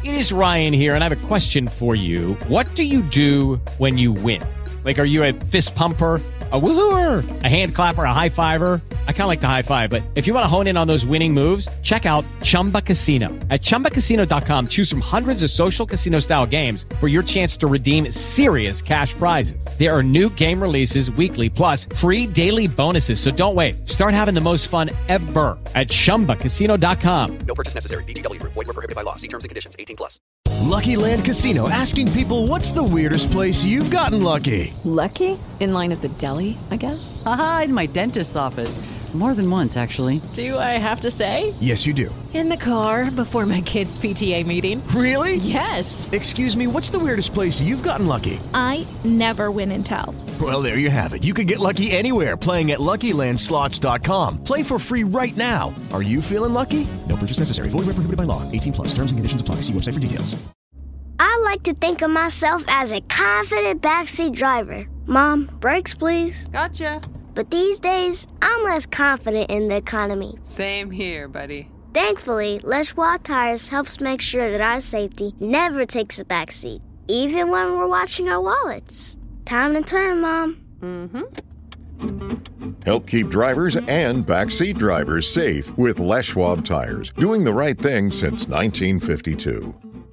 It is Ryan here, and I have a question for you. What do you do when you win? Like, are you a fist pumper, a woohooer, a hand clapper, a high fiver? I kind of like the high five, but if you want to hone in on those winning moves, check out Chumba Casino. At ChumbaCasino.com, choose from hundreds of social casino-style games for your chance to redeem serious cash prizes. There are new game releases weekly, plus free daily bonuses. So don't wait. Start having the most fun ever at ChumbaCasino.com. No purchase necessary. VGW. Void were prohibited by law. See terms and conditions. 18+. Lucky Land Casino, asking people, what's the weirdest place you've gotten lucky? Lucky? In line at the deli, I guess? Aha, in my dentist's office. More than once, actually. Do I have to say? Yes, you do. In the car before my kids' PTA meeting. Really? Yes. Excuse me, what's the weirdest place you've gotten lucky? I never win and tell. Well, there you have it. You can get lucky anywhere, playing at LuckyLandSlots.com. Play for free right now. Are you feeling lucky? No purchase necessary. Void where prohibited by law. 18+. Terms and conditions apply. See website for details. I like to think of myself as a confident backseat driver. Mom, brakes, please. Gotcha. But these days, I'm less confident in the economy. Same here, buddy. Thankfully, Les Schwab Tires helps make sure that our safety never takes a backseat, even when we're watching our wallets. Time to turn, Mom. Mm-hmm. Help keep drivers and backseat drivers safe with Les Schwab Tires, doing the right thing since 1952.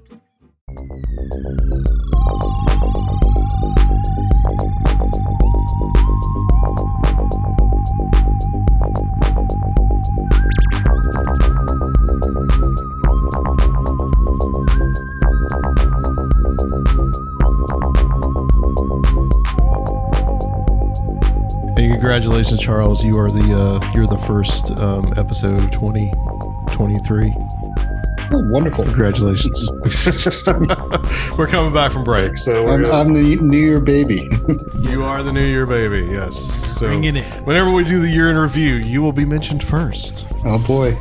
Hey, congratulations, Charles. You're the first episode of 2023. Oh, wonderful. Congratulations. We're coming back from break. So I'm the New Year baby. You are the New Year baby, yes. So Bring it in. Whenever we do the year in review, you will be mentioned first. Oh, boy.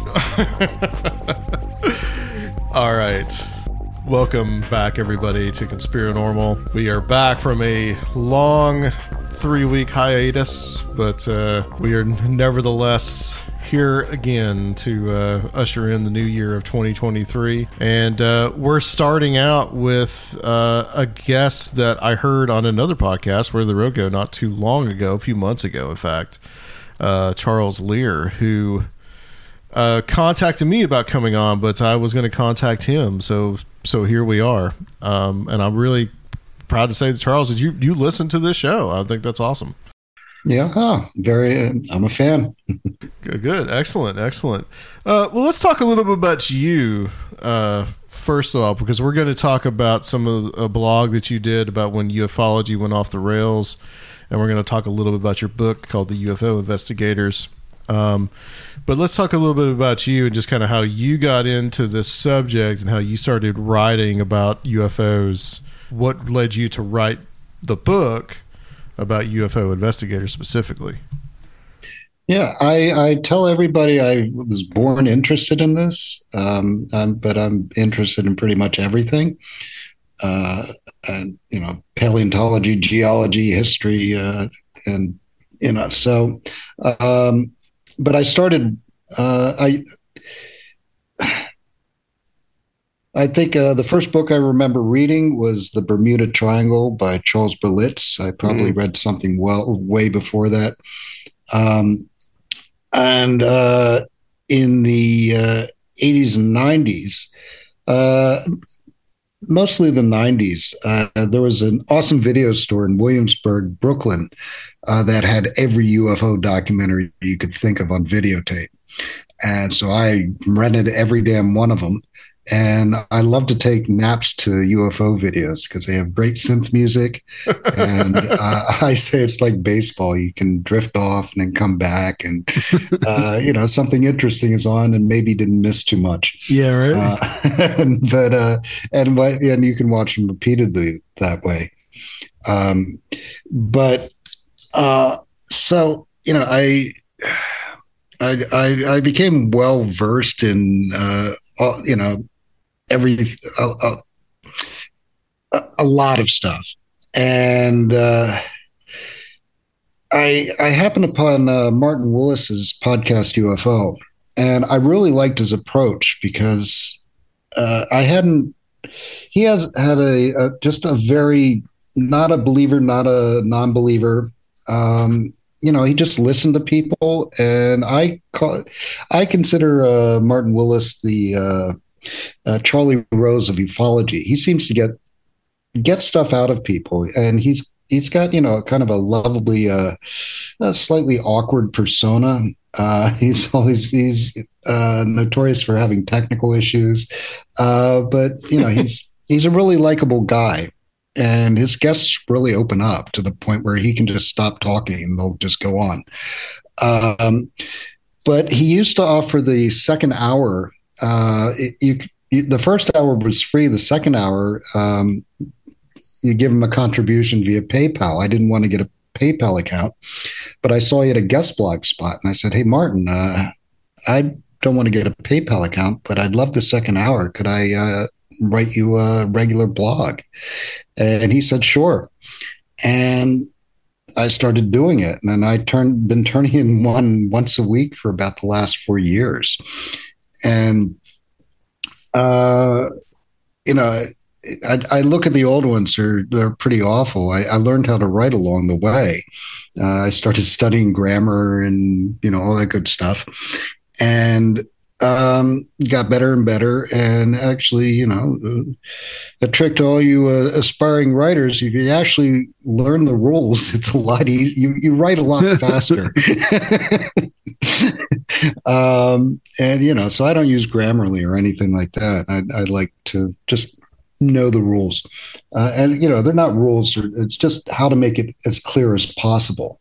All right. Welcome back, everybody, to Conspiranormal. We are back from a long 3-week hiatus, but we are nevertheless here again to usher in the new year of 2023. And we're starting out with a guest that I heard on another podcast, Where the Road Go, not too long ago, a few months ago, in fact, Charles Lear, who contacted me about coming on, but I was going to contact him. So here we are. And I'm really proud to say that, Charles, did you listen to this show? I think that's awesome. Yeah, I'm a fan. Good. Excellent. Well, let's talk a little bit about you, first of all, because we're going to talk about some of a blog that you did about when ufology went off the rails, and we're going to talk a little bit about your book called The UFO Investigators. But let's talk a little bit about you and just kind of how you got into this subject and how you started writing about UFOs. What led you to write the book about UFO investigators specifically? Yeah, I tell everybody I was born interested in this, but I'm interested in pretty much everything. And, paleontology, geology, history, and, so, but I started, I think the first book I remember reading was The Bermuda Triangle by Charles Berlitz. I probably read something way before that. And in the 80s and 90s, mostly the 90s, there was an awesome video store in Williamsburg, Brooklyn, that had every UFO documentary you could think of on videotape. And so I rented every damn one of them. And I love to take naps to UFO videos because they have great synth music. And I say it's like baseball. You can drift off and then come back. And, something interesting is on and maybe didn't miss too much. Yeah, right. And you can watch them repeatedly that way. I became well versed in, a lot of stuff. And I happened upon Martin Willis's podcast UFO, and I really liked his approach because I hadn't he has had just a very, not a believer, not a non-believer. He just listened to people, and I consider Martin Willis the Charlie Rose of ufology. He seems to get stuff out of people, and he's got kind of a lovably, slightly awkward persona. He's notorious for having technical issues, but he's a really likable guy. And his guests really open up to the point where he can just stop talking and they'll just go on. But he used to offer the second hour. The first hour was free. The second hour, you give him a contribution via PayPal. I didn't want to get a PayPal account, but I saw he had a guest blog spot. And I said, "Hey, Martin, I don't want to get a PayPal account, but I'd love the second hour. Could I write you a regular blog?" And he said, "Sure." And I started doing it. And I been turning in one once a week for about the last 4 years. And, I look at the old ones, they're pretty awful. I learned how to write along the way. I started studying grammar and, all that good stuff. And got better and better. And actually, a trick to all you aspiring writers, if you actually learn the rules, it's a lot easier. You write a lot faster. So I don't use Grammarly or anything like that. I like to just know the rules. They're not rules. It's just how to make it as clear as possible.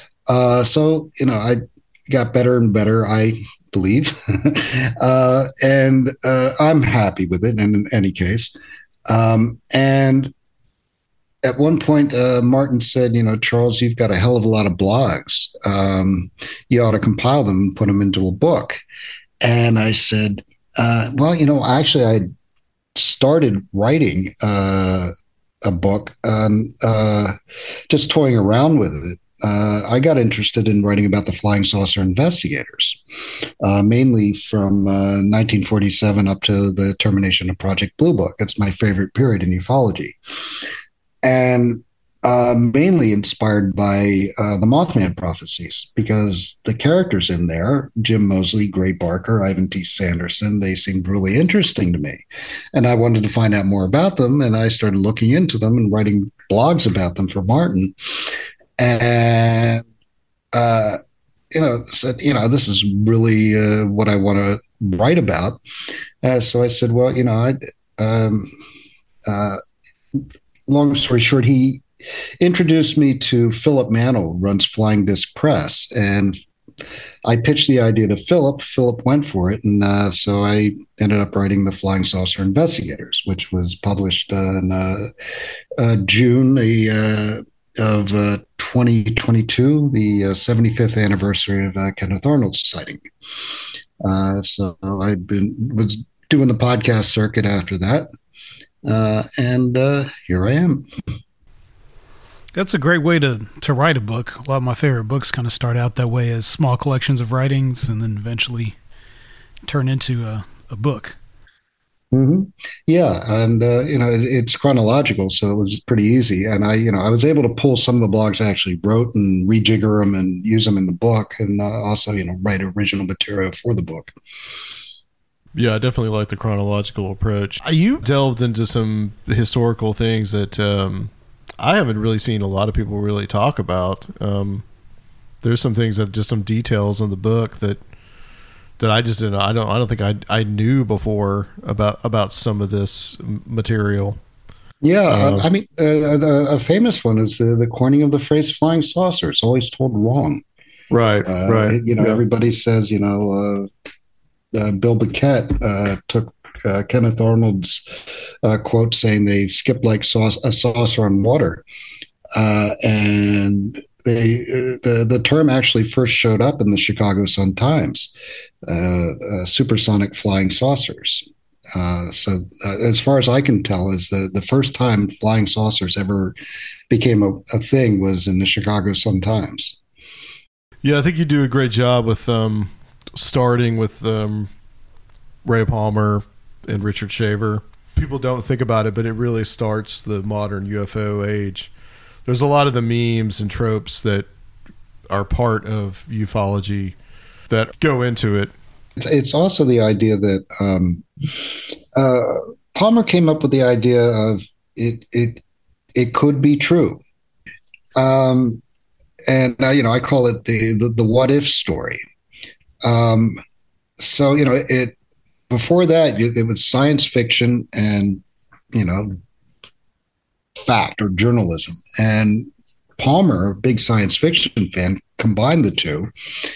I got better and better, I believe. And I'm happy with it in any case. And at one point, Martin said, "Charles, you've got a hell of a lot of blogs. You ought to compile them and put them into a book." And I said, actually, I started writing a book, just toying around with it. I got interested in writing about the flying saucer investigators, mainly from 1947 up to the termination of Project Blue Book. It's my favorite period in ufology. And mainly inspired by the Mothman prophecies, because the characters in there, Jim Moseley, Gray Barker, Ivan T. Sanderson, they seemed really interesting to me. And I wanted to find out more about them, and I started looking into them and writing blogs about them for Martin. And, said, this is really what I want to write about. So I said, well, long story short, he introduced me to Philip Mantle, who runs Flying Disc Press. And I pitched the idea to Philip. Philip went for it. And so I ended up writing The Flying Saucer Investigators, which was published in June of 2022, the 75th anniversary of Kenneth Arnold's sighting. So I was doing the podcast circuit after that, and here I am. That's a great way to write a book. A lot of my favorite books kind of start out that way, as small collections of writings, and then eventually turn into a book. Mm-hmm. Yeah, and it's chronological, so it was pretty easy. And I was able to pull some of the blogs I actually wrote and rejigger them and use them in the book, and also write original material for the book. Yeah, I definitely like the chronological approach. You delved into some historical things that I haven't really seen a lot of people really talk about. There's some things that just some details in the book that I just didn't. I don't think I knew before about some of this material. Yeah, a famous one is the coining of the phrase "flying saucer." It's always told wrong. Right, right. Everybody says Bill Biquette took Kenneth Arnold's quote saying they skipped like a saucer on water, and the term actually first showed up in the Chicago Sun-Times, supersonic flying saucers. So as far as I can tell, is the first time flying saucers ever became a thing was in the Chicago Sun-Times. Yeah, I think you do a great job with starting with Ray Palmer and Richard Shaver. people don't think about it, but it really starts the modern UFO age. There's a lot of the memes and tropes that are part of ufology that go into it. It's also the idea that Palmer came up with the idea of it could be true. And I call it the what if story. So before that it was science fiction and fact or journalism, and Palmer, a big science fiction fan, combined the two,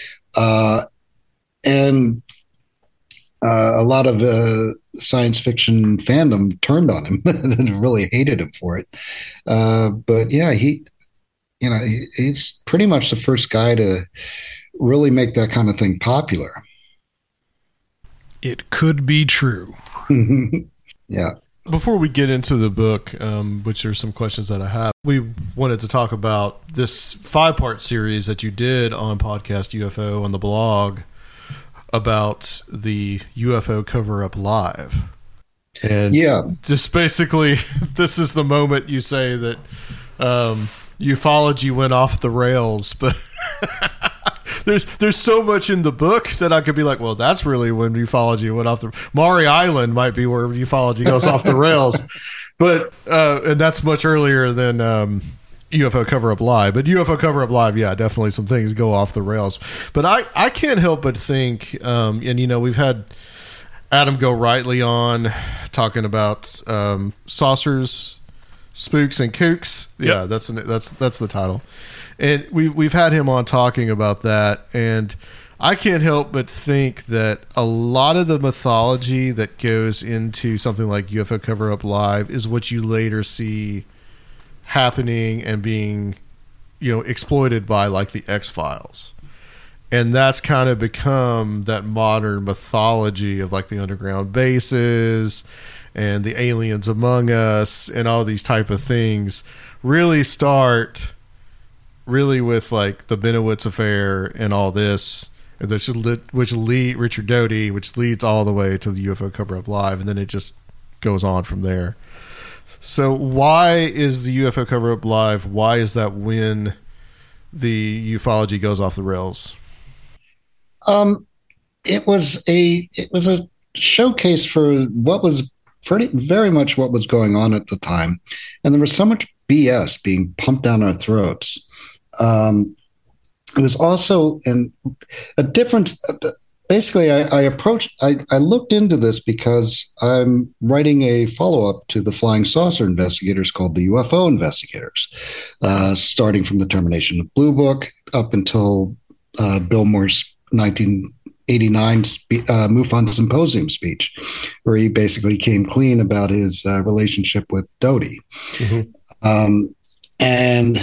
and a lot of science fiction fandom turned on him and really hated him for it. But yeah, he's pretty much the first guy to really make that kind of thing popular. It could be true. Yeah. Before we get into the book, which are some questions that I have, we wanted to talk about this 5-part series that you did on Podcast UFO on the blog about the UFO Cover-Up Live. And just basically, this is the moment you say that ufology went off the rails, but there's so much in the book that I could be like, well, that's really when ufology went off the... Maury Island might be where ufology goes off the rails, but and that's much earlier than UFO Cover-Up Live. But UFO Cover-Up Live, yeah, definitely some things go off the rails. But I can't help but think, and we've had Adam Go Rightly on talking about saucers, spooks, and kooks. Yeah, Yep. that's the title. And we've had him on talking about that, and I can't help but think that a lot of the mythology that goes into something like UFO Cover-Up Live is what you later see happening and being, exploited by like the X-Files. And that's kind of become that modern mythology of like the underground bases and the aliens among us and all these type of things really start with like the Benowitz affair and all this, which lead Richard Doty, which leads all the way to the UFO Cover-Up Live, and then it just goes on from there. So why is the UFO Cover-Up Live? Why is that when the ufology goes off the rails? It was a showcase for what was very much what was going on at the time, and there was so much BS being pumped down our throats. It was also a different. Basically, I looked into this because I'm writing a follow-up to the Flying Saucer Investigators called the UFO Investigators, starting from the termination of Blue Book up until Bill Moore's 1989 MUFON Symposium speech, where he basically came clean about his relationship with Doty. Mm-hmm. And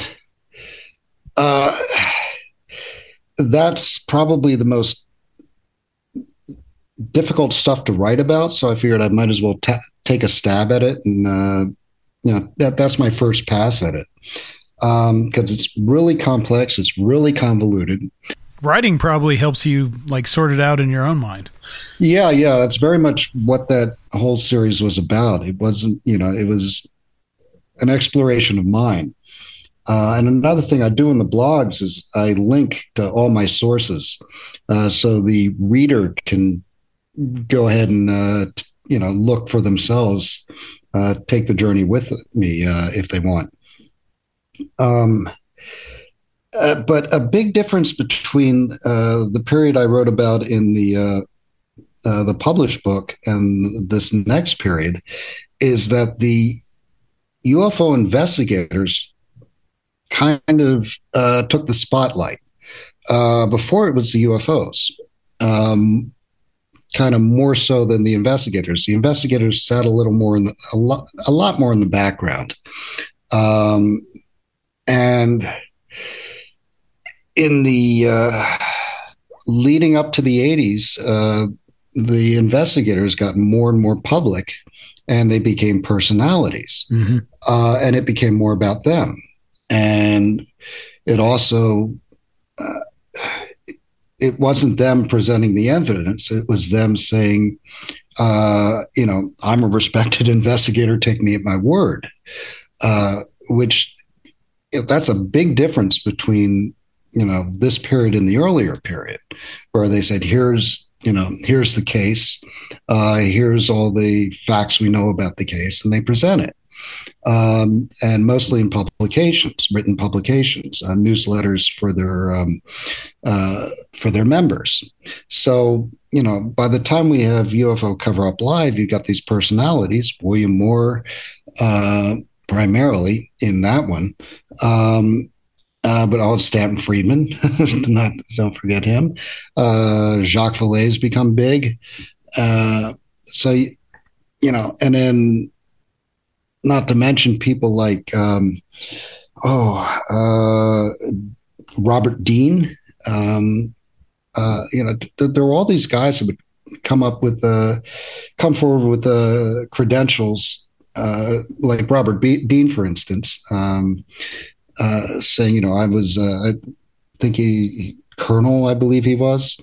that's probably the most difficult stuff to write about. So I figured I might as well take a stab at it. And, that's my first pass at it. Because it's really complex. It's really convoluted. Writing probably helps you like sort it out in your own mind. Yeah. That's very much what that whole series was about. It wasn't, it was an exploration of mine. And another thing I do in the blogs is I link to all my sources, so the reader can go ahead and look for themselves, take the journey with me if they want. But a big difference between the period I wrote about in the published book and this next period is that the UFO investigators kind of took the spotlight. Before it was the UFOs, kind of more so than the investigators. The investigators sat a little more a lot more in the background. And in the leading up to the 80s, the investigators got more and more public, and they became personalities. Mm-hmm. And it became more about them. And it also, it wasn't them presenting the evidence. It was them saying, I'm a respected investigator. Take me at my word. Which that's a big difference between this period and the earlier period, where they said, here's the case, here's all the facts we know about the case, and they present it, and mostly in publications, written publications, newsletters for their members. So by the time we have UFO Cover Up Live, you've got these personalities, William Moore, primarily in that one. But all Stanton Friedman, don't forget him. Jacques Vallée's become big. And then not to mention people like, Robert Dean. There were all these guys who would come forward with credentials, like Robert Dean, for instance, saying, I was, I think colonel, I believe he was,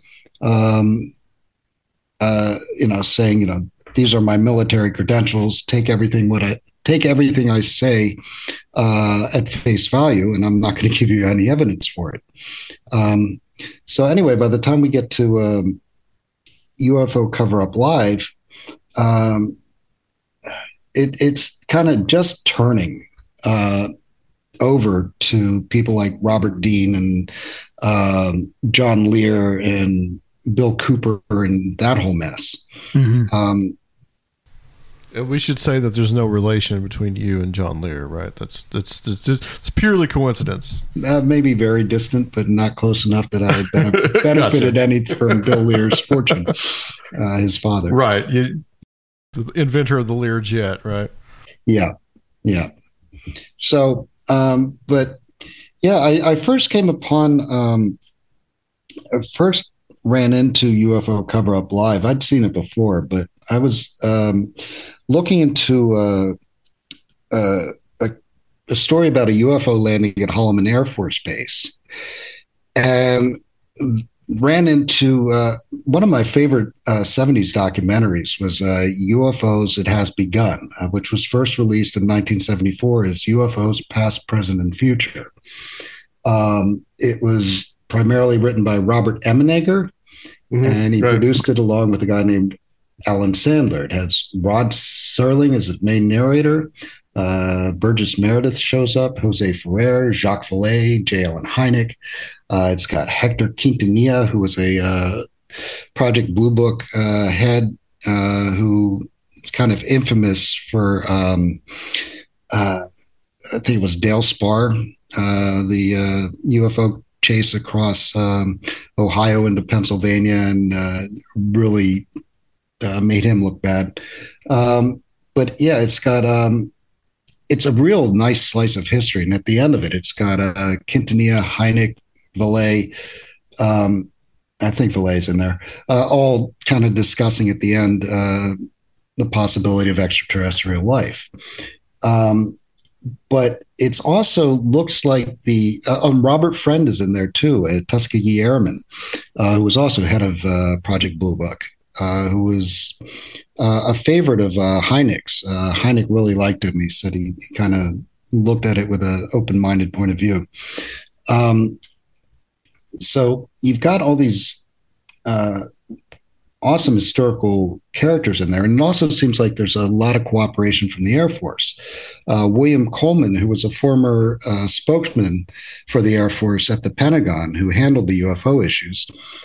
saying, these are my military credentials. Take everything I say at face value, and I'm not going to give you any evidence for it. So anyway, by the time we get to UFO Cover Up Live, it's kind of just turning over to people like Robert Dean and John Lear and Bill Cooper and that whole mess. Mm-hmm. We should say that there's no relation between you and John Lear, right? That's it's purely coincidence. Maybe very distant, but not close enough that I benefited any from Bill Lear's fortune, his father. Right. The inventor of the Lear jet, right? Yeah. So, I first came upon, first ran into UFO Cover Up Live. I'd seen it before, but I was looking into a story about a UFO landing at Holloman Air Force Base, and ran into one of my favorite 70s documentaries was UFOs It Has Begun, which was first released in 1974 as UFOs Past, Present, and Future. It was primarily written by Robert Emenegger, and he produced it along with a guy named Alan Sandler. It has Rod Serling as the main narrator. Burgess Meredith shows up, Jose Ferrer, Jacques Vallée, J. Allen Hynek. It's got Hector Quintanilla, who was a Project Blue Book head, who is kind of infamous for, I think it was Dale Spar, the UFO chase across Ohio into Pennsylvania, and really made him look bad. But yeah, it's got it's a real nice slice of history, and at the end of it, it's got Quintanilla, Hynek, Vallée. I think Vallée's in there, all kind of discussing at the end the possibility of extraterrestrial life. But it's also looks like Robert Friend is in there too, Tuskegee Airman, who was also head of Project Blue Book, who was a favorite of Hynek's. Hynek really liked him. He said he kind of looked at it with an open-minded point of view. So you've got all these awesome historical characters in there. And it also seems like there's a lot of cooperation from the Air Force. William Coleman, who was a former spokesman for the Air Force at the Pentagon, who handled the UFO issues,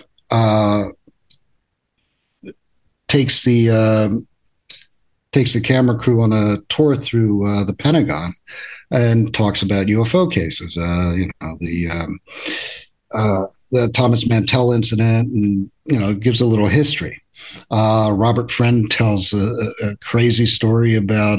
takes the camera crew on a tour through the Pentagon and talks about UFO cases, the Thomas Mantell incident, and gives a little history. Robert Friend tells a crazy story about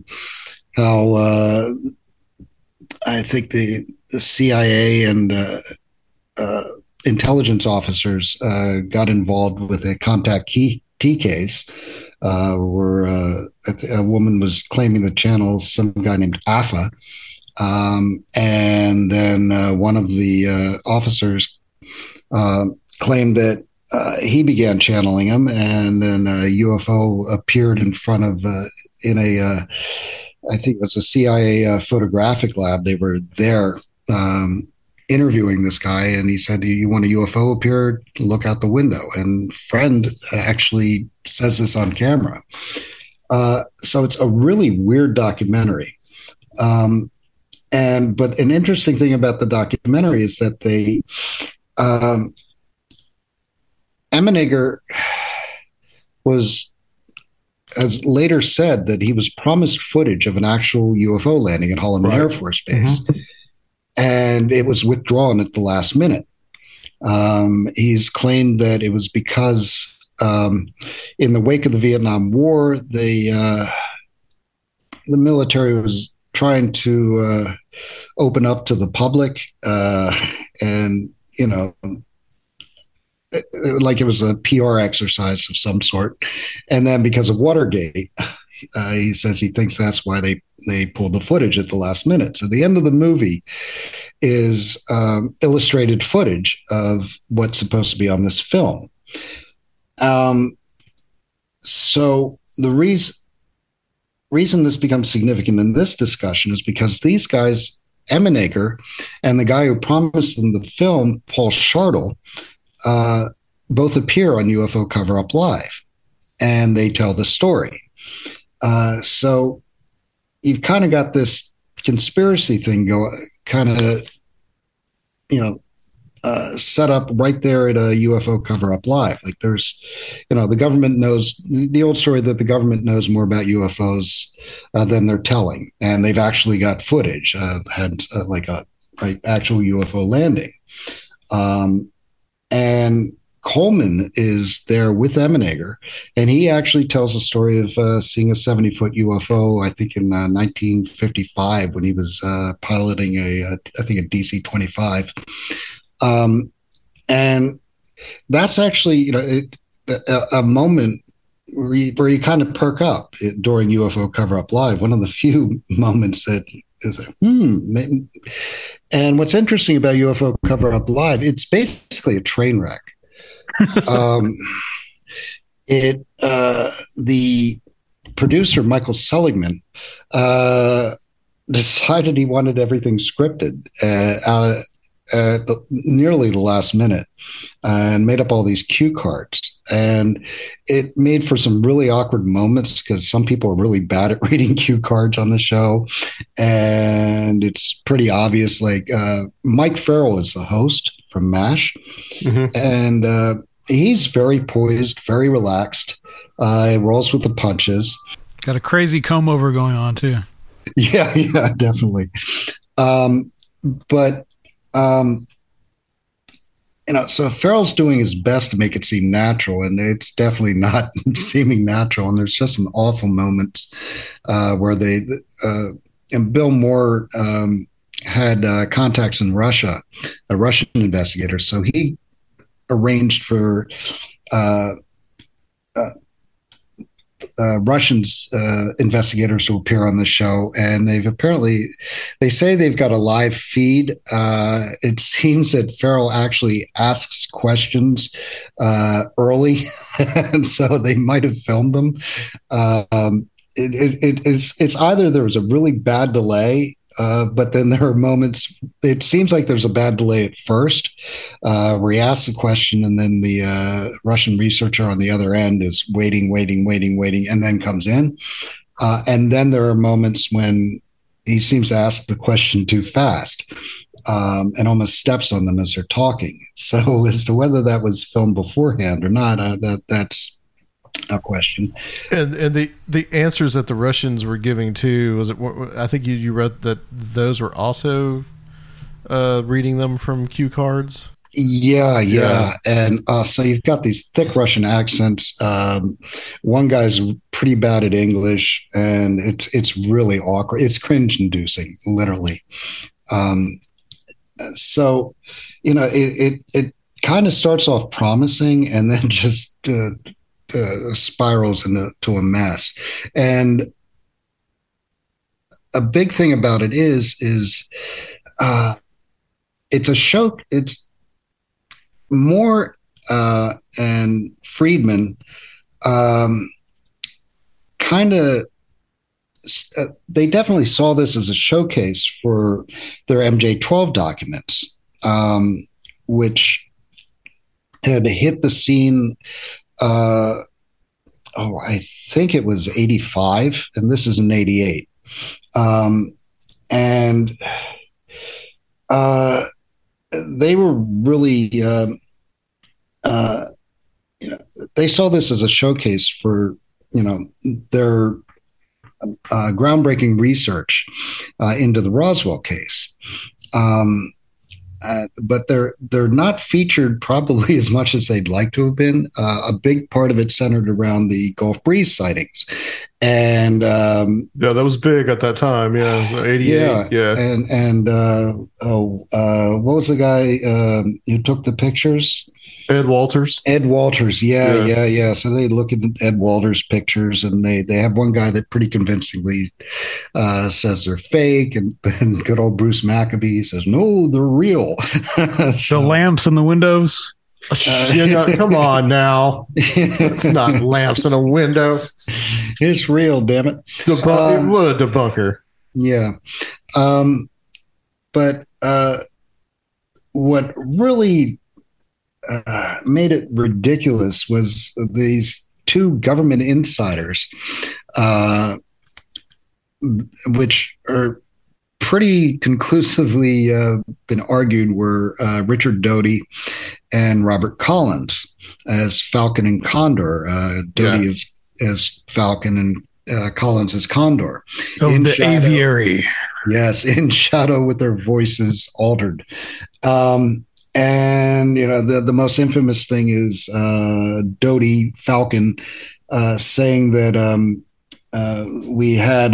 how I think the CIA and intelligence officers got involved with a contact T case, where a woman was claiming the channel, some guy named Afa, and then one of the officers claimed that he began channeling him, and then a UFO appeared in front of I think it was a CIA photographic lab. They were there interviewing this guy, and he said, "You want a UFO appear? Look out the window." And Friend actually says this on camera. So it's a really weird documentary. But an interesting thing about the documentary is that Emenegger has later said that he was promised footage of an actual UFO landing at Holloman Air Force Base, and it was withdrawn at the last minute. He's claimed that it was because in the wake of the Vietnam War, the military was trying to open up to the public, and like it was a PR exercise of some sort. And then because of Watergate, he says he thinks that's why they pulled the footage at the last minute. So the end of the movie is illustrated footage of what's supposed to be on this film. So the reason this becomes significant in this discussion is because these guys, Emenegger and the guy who promised them the film, Paul Shartle, both appear on UFO Cover Up Live, and they tell the story. So you've kind of got this conspiracy thing set up right there at a UFO Cover Up Live. Like there's, the government knows the old story that the government knows more about UFOs than they're telling, and they've actually got footage, actual UFO landing. And Coleman is there with Emenegger, and he actually tells the story of seeing a 70-foot UFO, I think in 1955 when he was piloting a DC-25. And that's actually, a moment where you kind of perk up during UFO Cover Up Live. One of the few moments that is maybe. And what's interesting about UFO Cover Up Live, it's basically a train wreck. The producer, Michael Seligman, decided he wanted everything scripted nearly the last minute, and made up all these cue cards. And it made for some really awkward moments because some people are really bad at reading cue cards on the show. And it's pretty obvious, like Mike Farrell is the host from MASH. And he's very poised, very relaxed. He rolls with the punches. Got a crazy comb over going on too. Yeah, definitely. So Farrell's doing his best to make it seem natural, and it's definitely not seeming natural. And there's just some awful moments where and Bill Moore had contacts in Russia, a Russian investigator. So he arranged for Russian investigators to appear on the show, and they say they've got a live feed. It seems that Farrell actually asks questions early, and so they might have filmed them. It's either there was a really bad delay, but then there are moments, it seems like there's a bad delay at first, where he asks a question, and then the Russian researcher on the other end is waiting, and then comes in. And then there are moments when he seems to ask the question too fast, and almost steps on them as they're talking. So as to whether that was filmed beforehand or not, that's a question. And the answers that the Russians were giving too, was it? I think you read that those were also reading them from cue cards. Yeah. And so you've got these thick Russian accents. One guy's pretty bad at English, and it's really awkward. It's cringe-inducing, literally. So it kind of starts off promising, and then just spirals into a mess. And a big thing about it is it's a show. It's more and Friedman kind of they definitely saw this as a showcase for their MJ-12 documents, which had hit the scene. I think it was 85, and this is in 88. And they were really, they saw this as a showcase for, their groundbreaking research into the Roswell case. But they're not featured probably as much as they'd like to have been. A big part of it centered around the Gulf Breeze sightings, and that was big at that time. Yeah, 88. Yeah. And what was the guy who took the pictures? Ed Walters. Yeah. So they look at Ed Walters' pictures, and they have one guy that pretty convincingly says they're fake, and good old Bruce Maccabee says, no, they're real. The lamps in the windows. Come on now. It's not lamps in a window. It's real, damn it. What a debunker. Yeah. But what really made it ridiculous was these two government insiders, which are pretty conclusively been argued were Richard Doty and Robert Collins as Falcon and Condor. Doty as Falcon and Collins as Condor. Of the shadow, aviary. Yes, in shadow with their voices altered. And, the most infamous thing is Doty Falcon saying that we had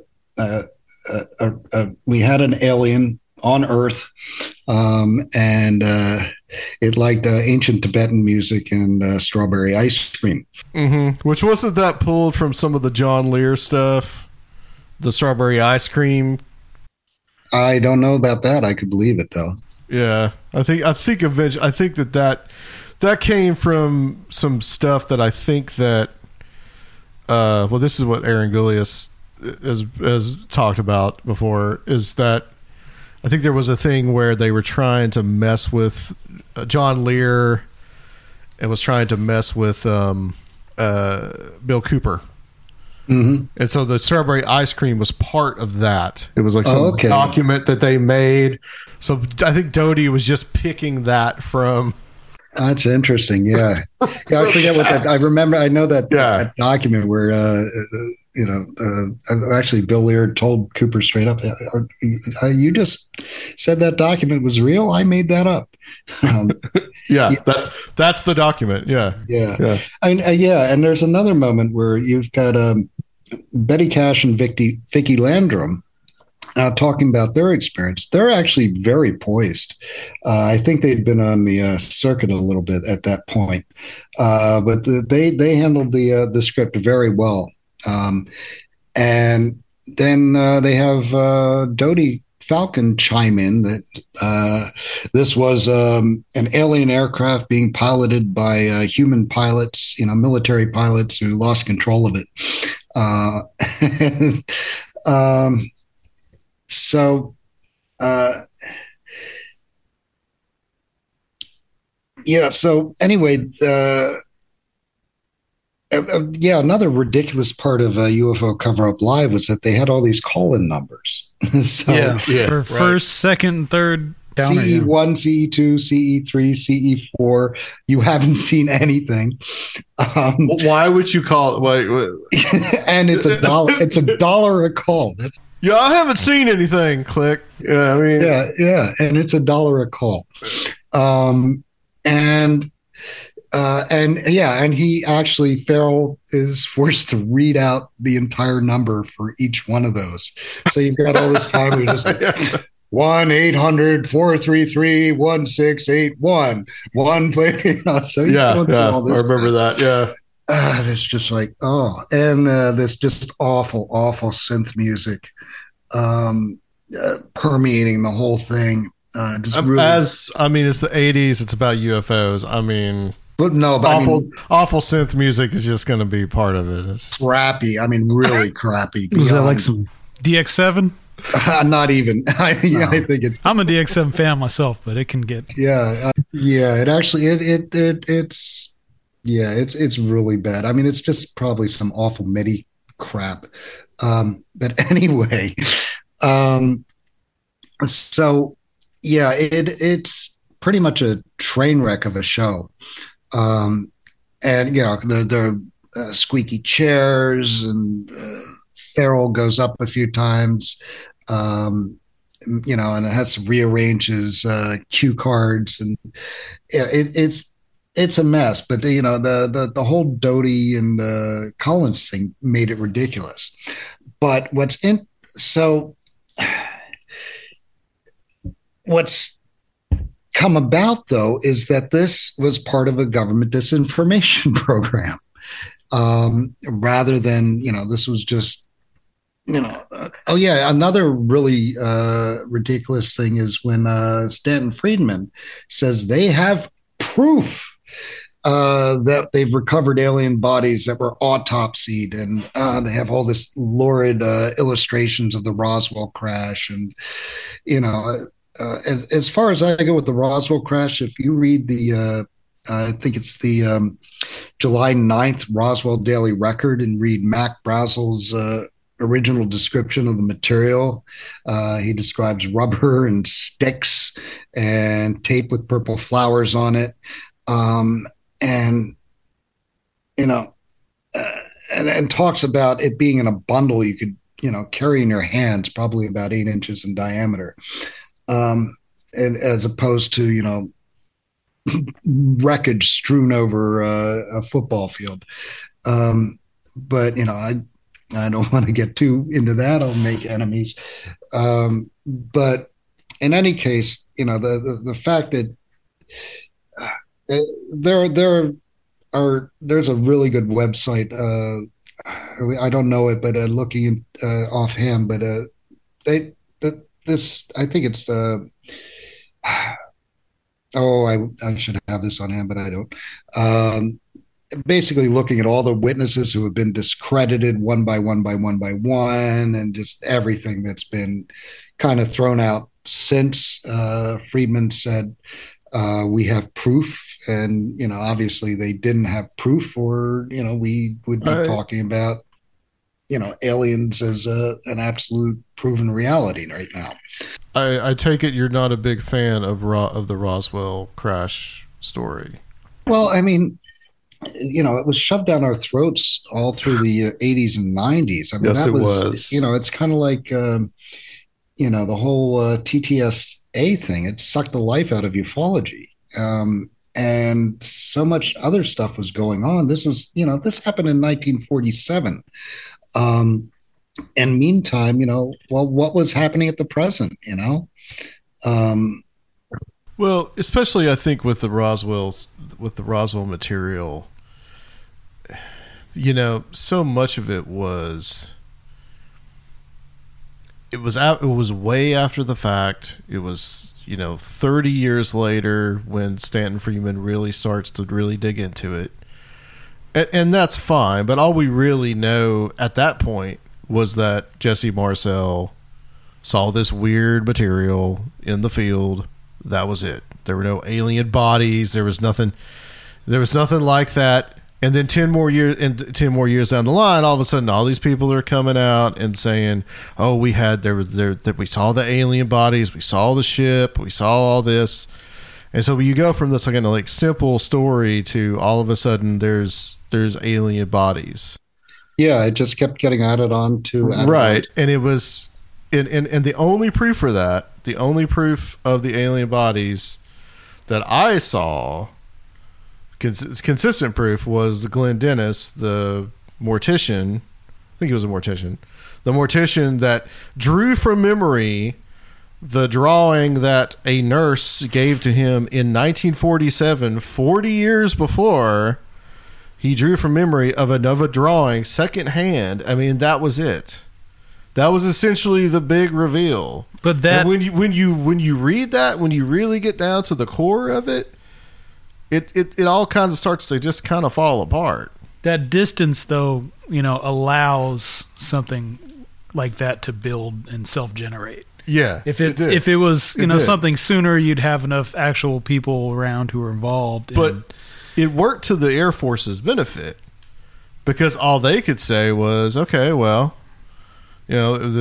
an alien on Earth, and it liked ancient Tibetan music and strawberry ice cream. Mm-hmm. Which wasn't that pulled from some of the John Lear stuff? The strawberry ice cream? I don't know about that. I could believe it, though. Yeah, I think eventually, I think that came from some stuff that I think that, this is what Aaron Gulius has talked about before, is that I think there was a thing where they were trying to mess with John Lear and was trying to mess with Bill Cooper. Mm-hmm. And so the strawberry ice cream was part of that. It was like some document that they made. So I think Doty was just picking that from. That's interesting. Yeah. I forget what that. I remember. I know that, that document where actually Bill Lear told Cooper straight up, "You just said that document was real. I made that up." That's the document. Yeah. And there's another moment where you've got Betty Cash and Vicki Landrum talking about their experience. They're actually very poised. I think they'd been on the circuit a little bit at that point, but they handled the script very well. And then they have Doty Falcon chime in that this was an alien aircraft being piloted by human pilots, military pilots who lost control of it. So anyway, another ridiculous part of UFO Cover Up Live was that they had all these call-in numbers. For first, second, third, CE1, CE2, CE3, CE4. You haven't seen anything. Why would you call it? And it's $1. It's $1 a call. I haven't seen anything. Click. Yeah, and it's $1 a call. And he actually, Farrell is forced to read out the entire number for each one of those. So you've got all this time where you're just like 1-800-433-1681. So he's going through all this. I remember that. Yeah. It's just like, and this just awful synth music permeating the whole thing. It's the 80s. It's about UFOs. I mean, But no, but awful synth music is just going to be part of it. It's crappy. I mean, really crappy. Was that like some DX7? Not even. I think it's. I'm a DX7 fan myself, but it can get. It actually it's really bad. I mean, it's just probably some awful MIDI crap. But anyway, so yeah, it's pretty much a train wreck of a show. And the squeaky chairs, and Farrell goes up a few times. And it has to rearrange his cue cards, and it's a mess. But the whole Doty and Collins thing made it ridiculous. But what's come about, though, is that this was part of a government disinformation program, rather than this was just. Another really ridiculous thing is when Stanton Friedman says they have proof that they've recovered alien bodies that were autopsied, and they have all this lurid illustrations of the Roswell crash. And as far as I go with the Roswell crash, if you read the I think it's the July 9th Roswell Daily Record and read Mac Brazel's original description of the material. He describes rubber and sticks and tape with purple flowers on it. And talks about it being in a bundle you could, carry in your hands, probably about 8 inches in diameter. And as opposed to, wreckage strewn over a football field. But, I don't want to get too into that. I'll make enemies. But in any case, the fact that there's a really good website. I don't know it, but looking offhand, but I think it's I should have this on hand, but I don't. Basically looking at all the witnesses who have been discredited one by one, and just everything that's been kind of thrown out since Friedman said, we have proof. And, obviously they didn't have proof, or, we would be talking about, aliens as an absolute proven reality right now. I take it you're not a big fan of the Roswell crash story. Well, I mean, it was shoved down our throats all through the 80s and 90s. I mean, yes, it was. It's kind of like, the whole TTSA thing. It sucked the life out of ufology. And so much other stuff was going on. This was, this happened in 1947. And meantime, what was happening at the present, Well, especially I think with the Roswell material, so much of it was way after the fact. It was 30 years later when Stanton Friedman really starts to really dig into it, and that's fine. But all we really know at that point was that Jesse Marcel saw this weird material in the field. That was it. There were no alien bodies. There was nothing like that. And then 10 more years down the line, all of a sudden, all these people are coming out and saying, "Oh, we saw the alien bodies, we saw the ship, we saw all this." And so you go from this kind of like simple story to all of a sudden there's alien bodies. Yeah, it just kept getting added on to right, and it was, and the only proof for that, the only proof of the alien bodies that I saw. Consistent proof was the Glenn Dennis, the mortician. I think he was a mortician. The mortician that drew from memory the drawing that a nurse gave to him in 1947, 40 years before. He drew from memory of another drawing, secondhand. I mean, that was it. That was essentially the big reveal. But that, and when you read that, when you really get down to the core of it, it all kind of starts to just kind of fall apart. That distance, though, allows something like that to build and self-generate. Yeah, if it was something sooner, you'd have enough actual people around who are involved. But it worked to the Air Force's benefit because all they could say was, okay, well, they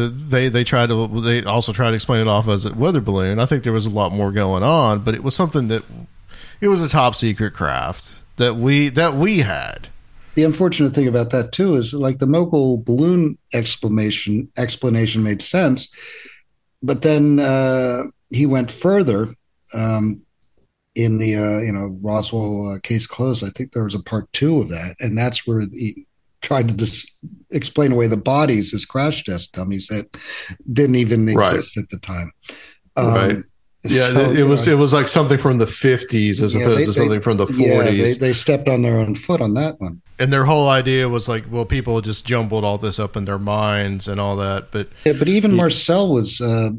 also tried to explain it off as a weather balloon. I think there was a lot more going on, but it was something that it was a top secret craft that we had. The unfortunate thing about that too is like the Mogul balloon explanation made sense, but then he went further in the Roswell case closed. I think there was a part 2 of that, and that's where he tried to explain away the bodies as crash test dummies that didn't even exist at the time. Right. Yeah, so, it was like something from the 50s as opposed to something from the 40s. Yeah, they stepped on their own foot on that one. And their whole idea was like, well, people just jumbled all this up in their minds and all that. But even Marcel was,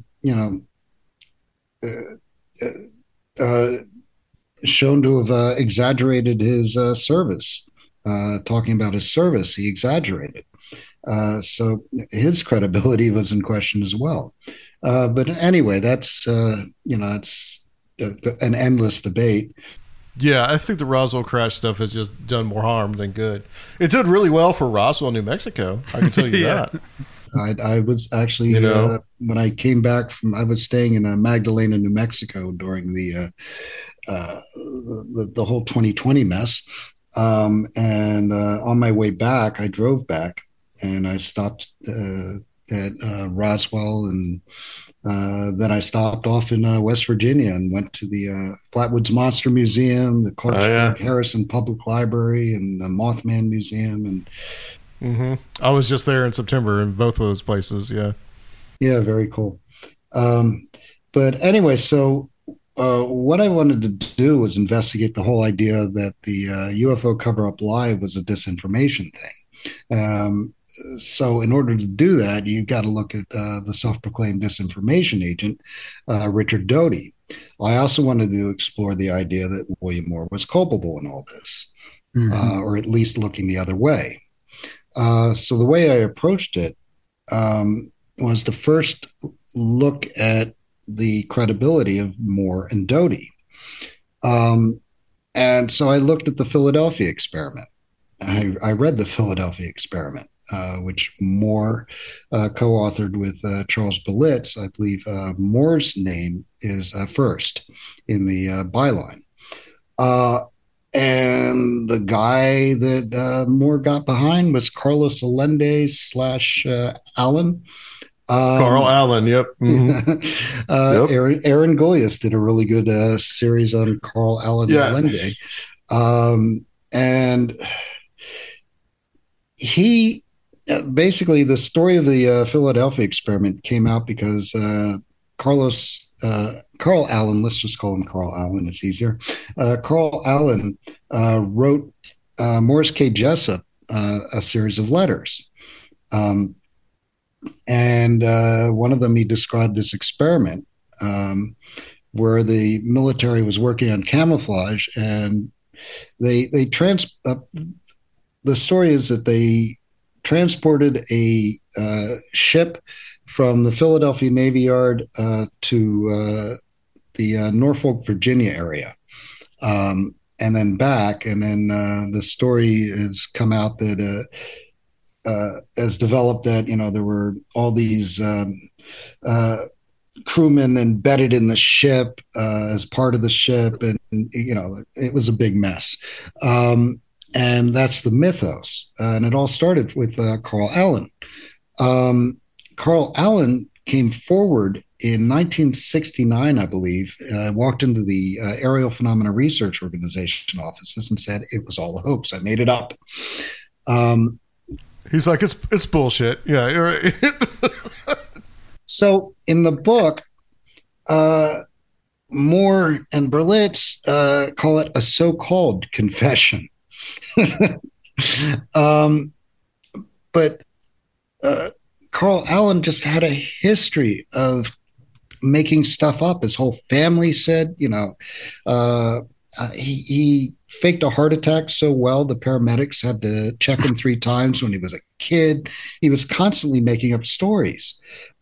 shown to have exaggerated his service. Talking about his service, he exaggerated. So his credibility was in question as well. But anyway, that's it's an endless debate. Yeah, I think the Roswell crash stuff has just done more harm than good. It did really well for Roswell, New Mexico. I can tell you that. I was actually when I came back I was staying in Magdalena, New Mexico during the whole 2020 mess. And on my way back, I drove back and I stopped at Roswell, and then I stopped off in West Virginia and went to the Flatwoods Monster Museum, the Clarksburg Harrison Public Library, and the Mothman Museum. And I was just there in September in both of those places. Yeah, very cool. But anyway, so what I wanted to do was investigate the whole idea that the UFO cover-up lie was a disinformation thing. So in order to do that, you've got to look at the self-proclaimed disinformation agent, Richard Doty. I also wanted to explore the idea that William Moore was culpable in all this, or at least looking the other way. So the way I approached it was to first look at the credibility of Moore and Doty. And so I looked at the Philadelphia experiment. I read the Philadelphia experiment, which Moore co-authored with Charles Berlitz. I believe Moore's name is first in the byline. And the guy that Moore got behind was Carlos Allende / Allen. Carl Allen, yep. Aaron Goyas did a really good series on Carl Allen Allende. And he basically, the story of the Philadelphia experiment came out because Carl Allen, let's just call him Carl Allen, it's easier. Carl Allen wrote Morris K. Jessup a series of letters. And one of them, he described this experiment where the military was working on camouflage, and the story is that they transported a ship from the Philadelphia Navy Yard to the Norfolk, Virginia area, and then back. And then the story has come out that has developed that, there were all these crewmen embedded in the ship as part of the ship. And, it was a big mess. And that's the mythos. And it all started with Carl Allen. Carl Allen came forward in 1969, I believe, walked into the Aerial Phenomena Research Organization offices and said, it was all a hoax. I made it up. He's like, it's bullshit. Yeah, you're right. So in the book, Moore and Berlitz call it a so-called confession. But Carl Allen just had a history of making stuff up. His whole family said, he faked a heart attack so well, the paramedics had to check him 3 times when he was a kid. He was constantly making up stories.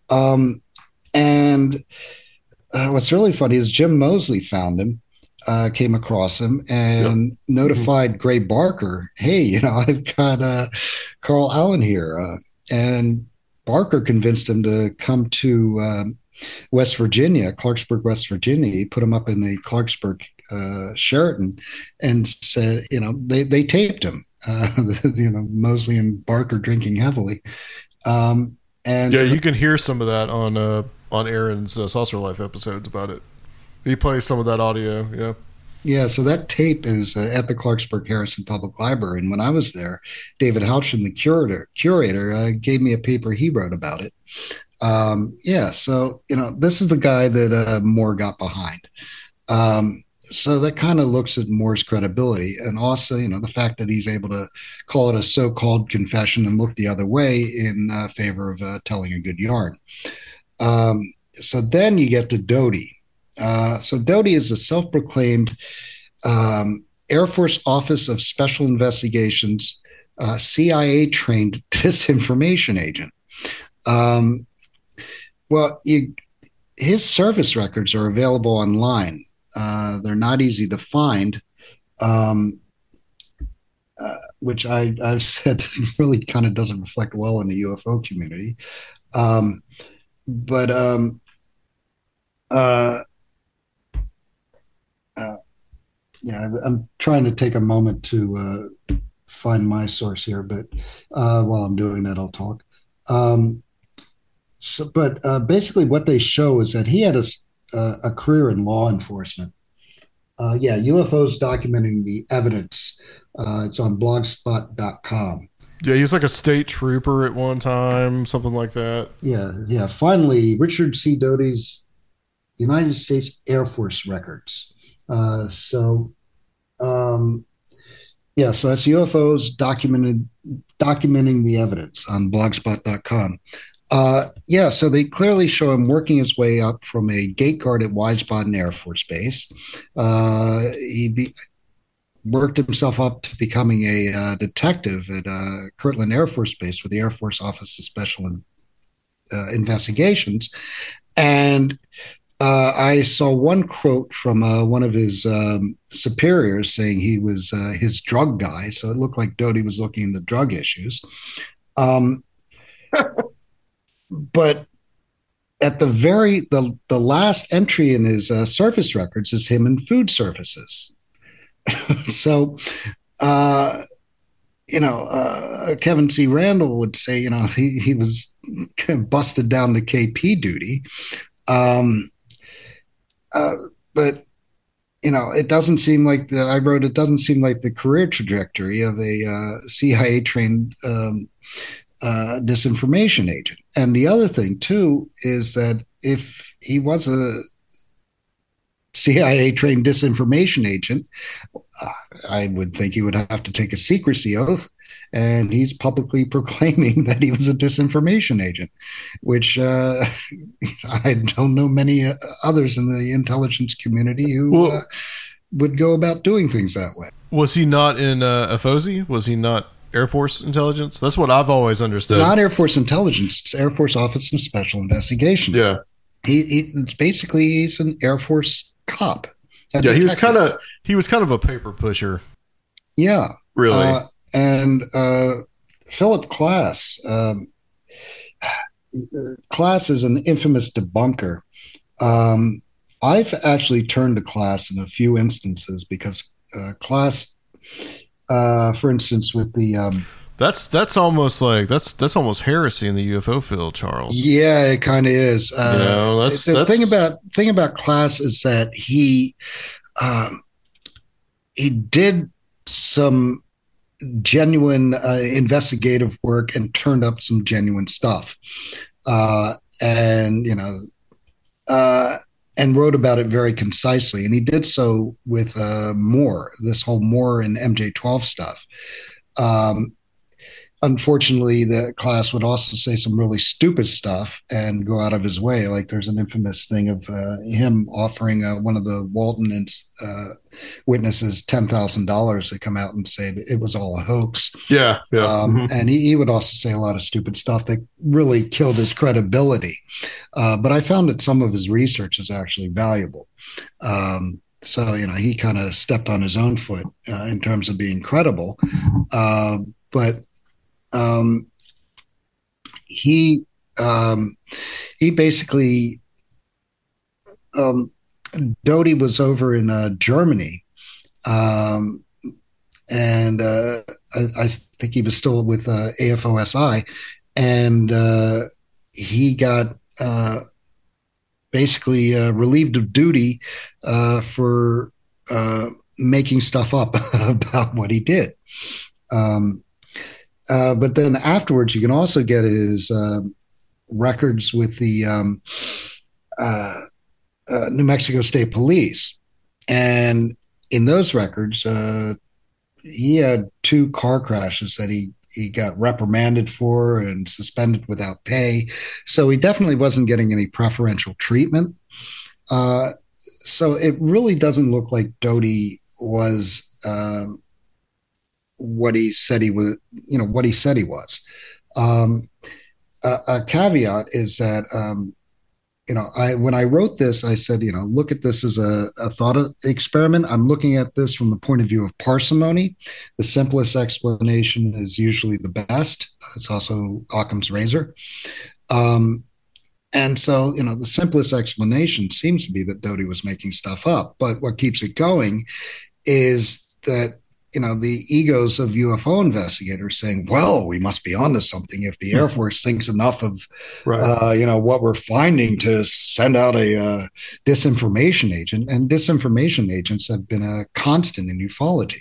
And what's really funny is Jim Moseley found him, came across him, and notified Gray Barker, hey, I've got Carl Allen here. And Barker convinced him to come to West Virginia, Clarksburg, West Virginia. He put him up in the Clarksburg Sheraton and said, they taped him, Moseley and Barker drinking heavily. And you can hear some of that on Aaron's Saucer Life episodes about it. He plays some of that audio. Yeah, so that tape is at the Clarksburg Harrison Public Library. And when I was there, David Houchin, the curator, gave me a paper he wrote about it. So, this is the guy that Moore got behind. So that kind of looks at Moore's credibility. And also, the fact that he's able to call it a so-called confession and look the other way in favor of telling a good yarn. So then you get to Doty. So Doty is a self-proclaimed Air Force Office of Special Investigations, CIA-trained disinformation agent. His service records are available online. They're not easy to find, which I've said really kind of doesn't reflect well in the UFO community. I'm trying to take a moment to find my source here, but while I'm doing that, I'll talk. Basically what they show is that he had a career in law enforcement. UFOs documenting the evidence. It's on blogspot.com. Yeah, he was like a state trooper at one time, something like that. Yeah. Finally, Richard C. Doty's United States Air Force records. So that's UFOs documenting the evidence on blogspot.com. So they clearly show him working his way up from a gate guard at Wiesbaden Air Force Base. He worked himself up to becoming a detective at Kirtland Air Force Base with the Air Force Office of Special Investigations. And I saw one quote from one of his superiors saying he was his drug guy. So it looked like Doty was looking into drug issues. But at the last entry in his service records is him in food services. So, Kevin C. Randall would say, he was kind of busted down to KP duty. But it doesn't seem like it doesn't seem like the career trajectory of a CIA trained disinformation agent. And the other thing too is that if he was a CIA trained disinformation agent, I would think he would have to take a secrecy oath. And he's publicly proclaiming that he was a disinformation agent, which I don't know many others in the intelligence community who would go about doing things that way. Was he not in AFOSI? Was he not Air Force Intelligence? That's what I've always understood. It's not Air Force Intelligence. It's Air Force Office of Special Investigations. Yeah. He's an Air Force cop. Yeah, he was kind of a paper pusher. Yeah. Really. And Philip Klass. Klass is an infamous debunker. I've actually turned to Klass in a few instances because Klass, for instance, with the that's almost like that's almost heresy in the UFO field, Charles. Yeah, it kind of is. The thing about Klass is that he did some genuine investigative work and turned up some genuine stuff, and wrote about it very concisely. And he did so with Moore, this whole Moore and MJ12 stuff. unfortunately, the class would also say some really stupid stuff and go out of his way. Like there's an infamous thing of him offering one of the Walton witnesses $10,000 to come out and say that it was all a hoax. Yeah. And he would also say a lot of stupid stuff that really killed his credibility. But I found that some of his research is actually valuable. So, he kind of stepped on his own foot in terms of being credible. But he basically, Doty was over in Germany, and I think he was still with AFOSI, and he got basically relieved of duty for making stuff up about what he did. But then afterwards, you can also get his records with the New Mexico State Police. And in those records, he had 2 car crashes that he got reprimanded for and suspended without pay. So he definitely wasn't getting any preferential treatment. So it really doesn't look like Doty was what he said he was, what he said he was. A caveat is that, when I wrote this, I said, look at this as a thought experiment. I'm looking at this from the point of view of parsimony. The simplest explanation is usually the best. It's also Occam's razor. And so, the simplest explanation seems to be that Doty was making stuff up. But what keeps it going is that, the egos of UFO investigators saying, well, we must be onto something if the Air Force thinks enough of, what we're finding to send out a disinformation agent. And disinformation agents have been a constant in ufology.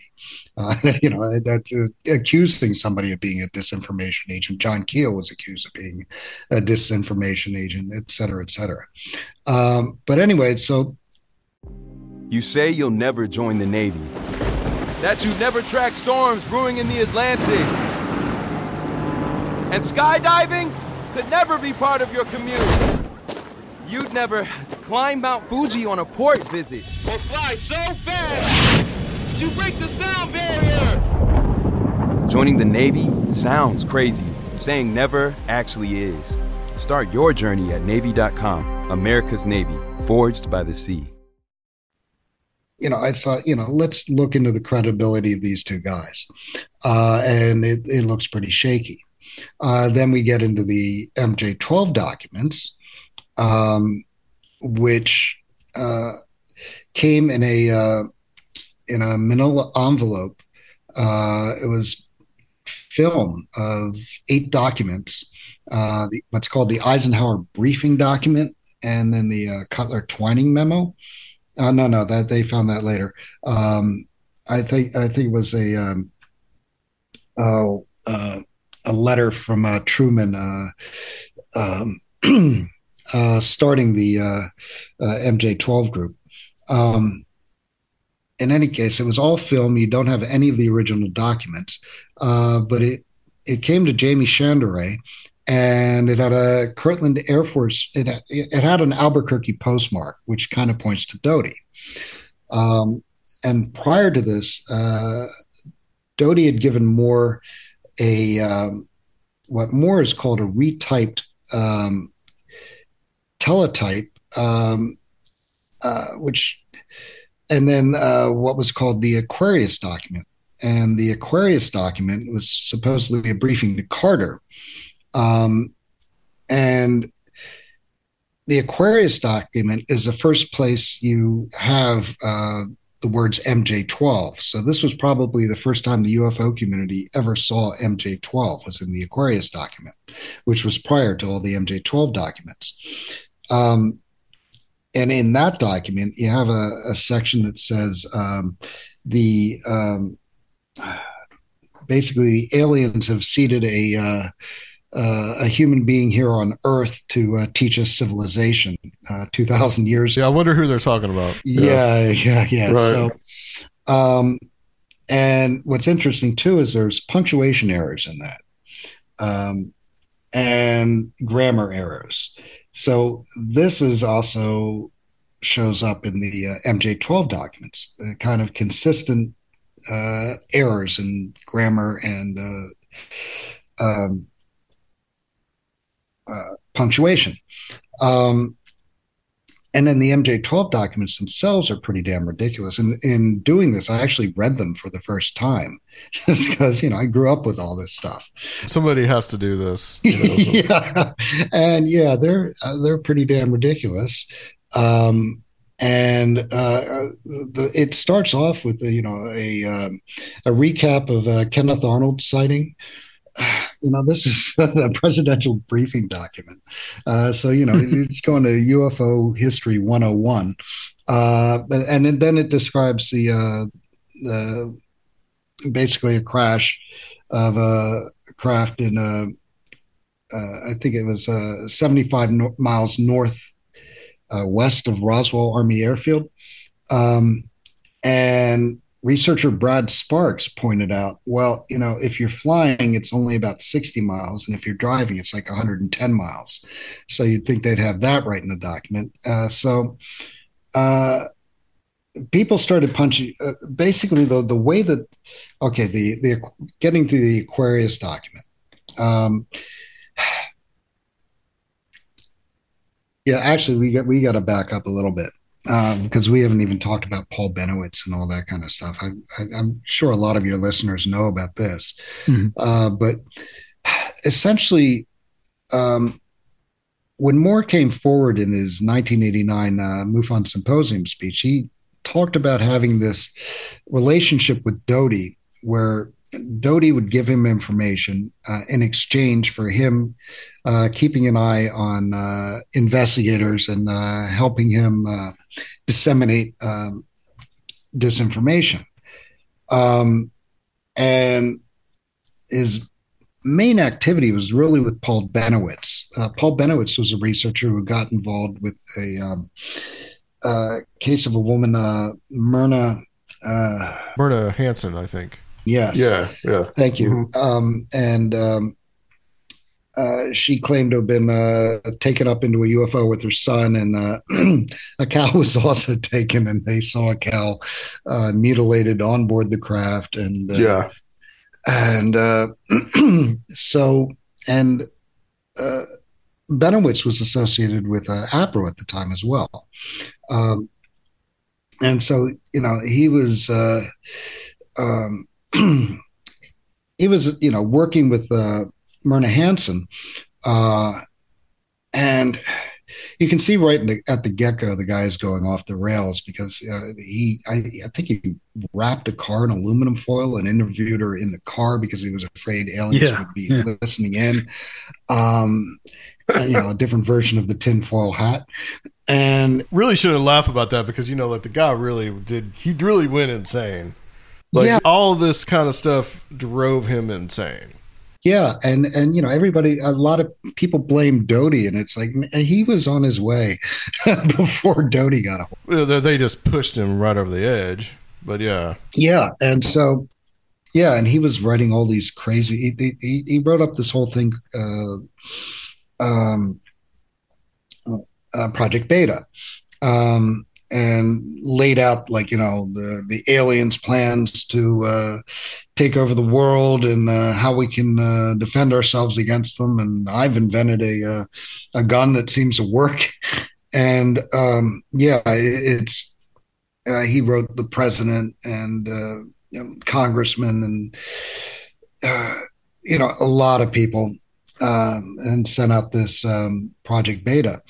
Accusing somebody of being a disinformation agent. John Keel was accused of being a disinformation agent, et cetera, et cetera. But anyway, so. You say you'll never join the Navy. That you never track storms brewing in the Atlantic. And skydiving could never be part of your commute. You'd never climb Mount Fuji on a port visit. Or fly so fast you break the sound barrier. Joining the Navy sounds crazy. Saying never actually is. Start your journey at Navy.com. America's Navy, forged by the sea. I thought, let's look into the credibility of these 2 guys. And it looks pretty shaky. Then we get into the MJ-12 documents, which came in a manila envelope. It was film of 8 documents, what's called the Eisenhower briefing document, and then the Cutler Twining memo. No, that they found that later. I think it was a letter from Truman starting the MJ-12 group. In any case, it was all film. You don't have any of the original documents, but it came to Jamie Chandray, and it had a Kirtland Air Force. It had an Albuquerque postmark, which kind of points to Doty. And prior to this, Doty had given Moore what Moore is called a retyped teletype, and then what was called the Aquarius document. And the Aquarius document was supposedly a briefing to Carter. And the Aquarius document is the first place you have the words MJ-12. So this was probably the first time the UFO community ever saw MJ-12 was in the Aquarius document, which was prior to all the MJ-12 documents. And in that document, you have a section that says basically the aliens have seeded a human being here on Earth to teach us civilization 2,000 years ago. Yeah, I wonder who they're talking about. Yeah. Right. So, and what's interesting too is there's punctuation errors in that. and grammar errors. So this is also shows up in the MJ12 documents, kind of consistent errors in grammar and punctuation. And then the MJ12 documents themselves are pretty damn ridiculous. And in doing this, I actually read them for the first time because, I grew up with all this stuff. Somebody has to do this. Yeah. And yeah, they're pretty damn ridiculous. It starts off with a recap of Kenneth Arnold's sighting. This is a presidential briefing document. So you're going to UFO history 101. And then it describes the basically a crash of a craft in I think it was 75 miles north west of Roswell Army Airfield. And researcher Brad Sparks pointed out, well, if you're flying, it's only about 60 miles. And if you're driving, it's like 110 miles. So you'd think they'd have that right in the document. People started punching, basically the way that, the getting to the Aquarius document. Actually, we got to back up a little bit. Because we haven't even talked about Paul Benowitz and all that kind of stuff. I'm sure a lot of your listeners know about this. Mm-hmm. But essentially, when Moore came forward in his 1989 MUFON Symposium speech, he talked about having this relationship with Doty, where Doty would give him information in exchange for him keeping an eye on investigators and helping him disseminate disinformation. And his main activity was really with Paul Benowitz. Paul Benowitz was a researcher who got involved with a case of a woman, Myrna Hansen, I think. Yes. Yeah. Thank you. Mm-hmm. She claimed to have been taken up into a UFO with her son, and a cow was also taken, and they saw a cow mutilated on board the craft. And Benowitz was associated with APRO at the time as well. And so, he was working with Myrna Hansen, and you can see right at the get-go the guy is going off the rails because I think he wrapped a car in aluminum foil and interviewed her in the car because he was afraid aliens would be listening in. A different version of the tinfoil hat. And really shouldn't laugh about that because like the guy really went insane. All this kind of stuff drove him insane. Yeah, and everybody, a lot of people blame Doty, and it's like he was on his way before Doty got a hold. They just pushed him right over the edge, but yeah, and so and he was writing all these crazy. He wrote up this whole thing, Project Beta. And laid out the aliens' plans to take over the world and how we can defend ourselves against them. And I've invented a gun that seems to work. And he wrote the president and congressman and a lot of people and sent out this Project Beta.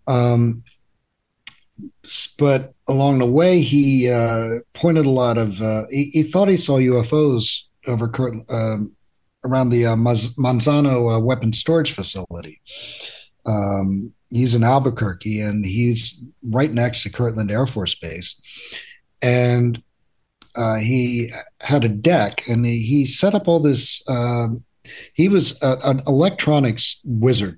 But along the way, he pointed a lot of. He thought he saw UFOs over around the Manzano weapons storage facility. He's in Albuquerque, and he's right next to Kirtland Air Force Base. And he had a deck, and he set up all this. He was an electronics wizard.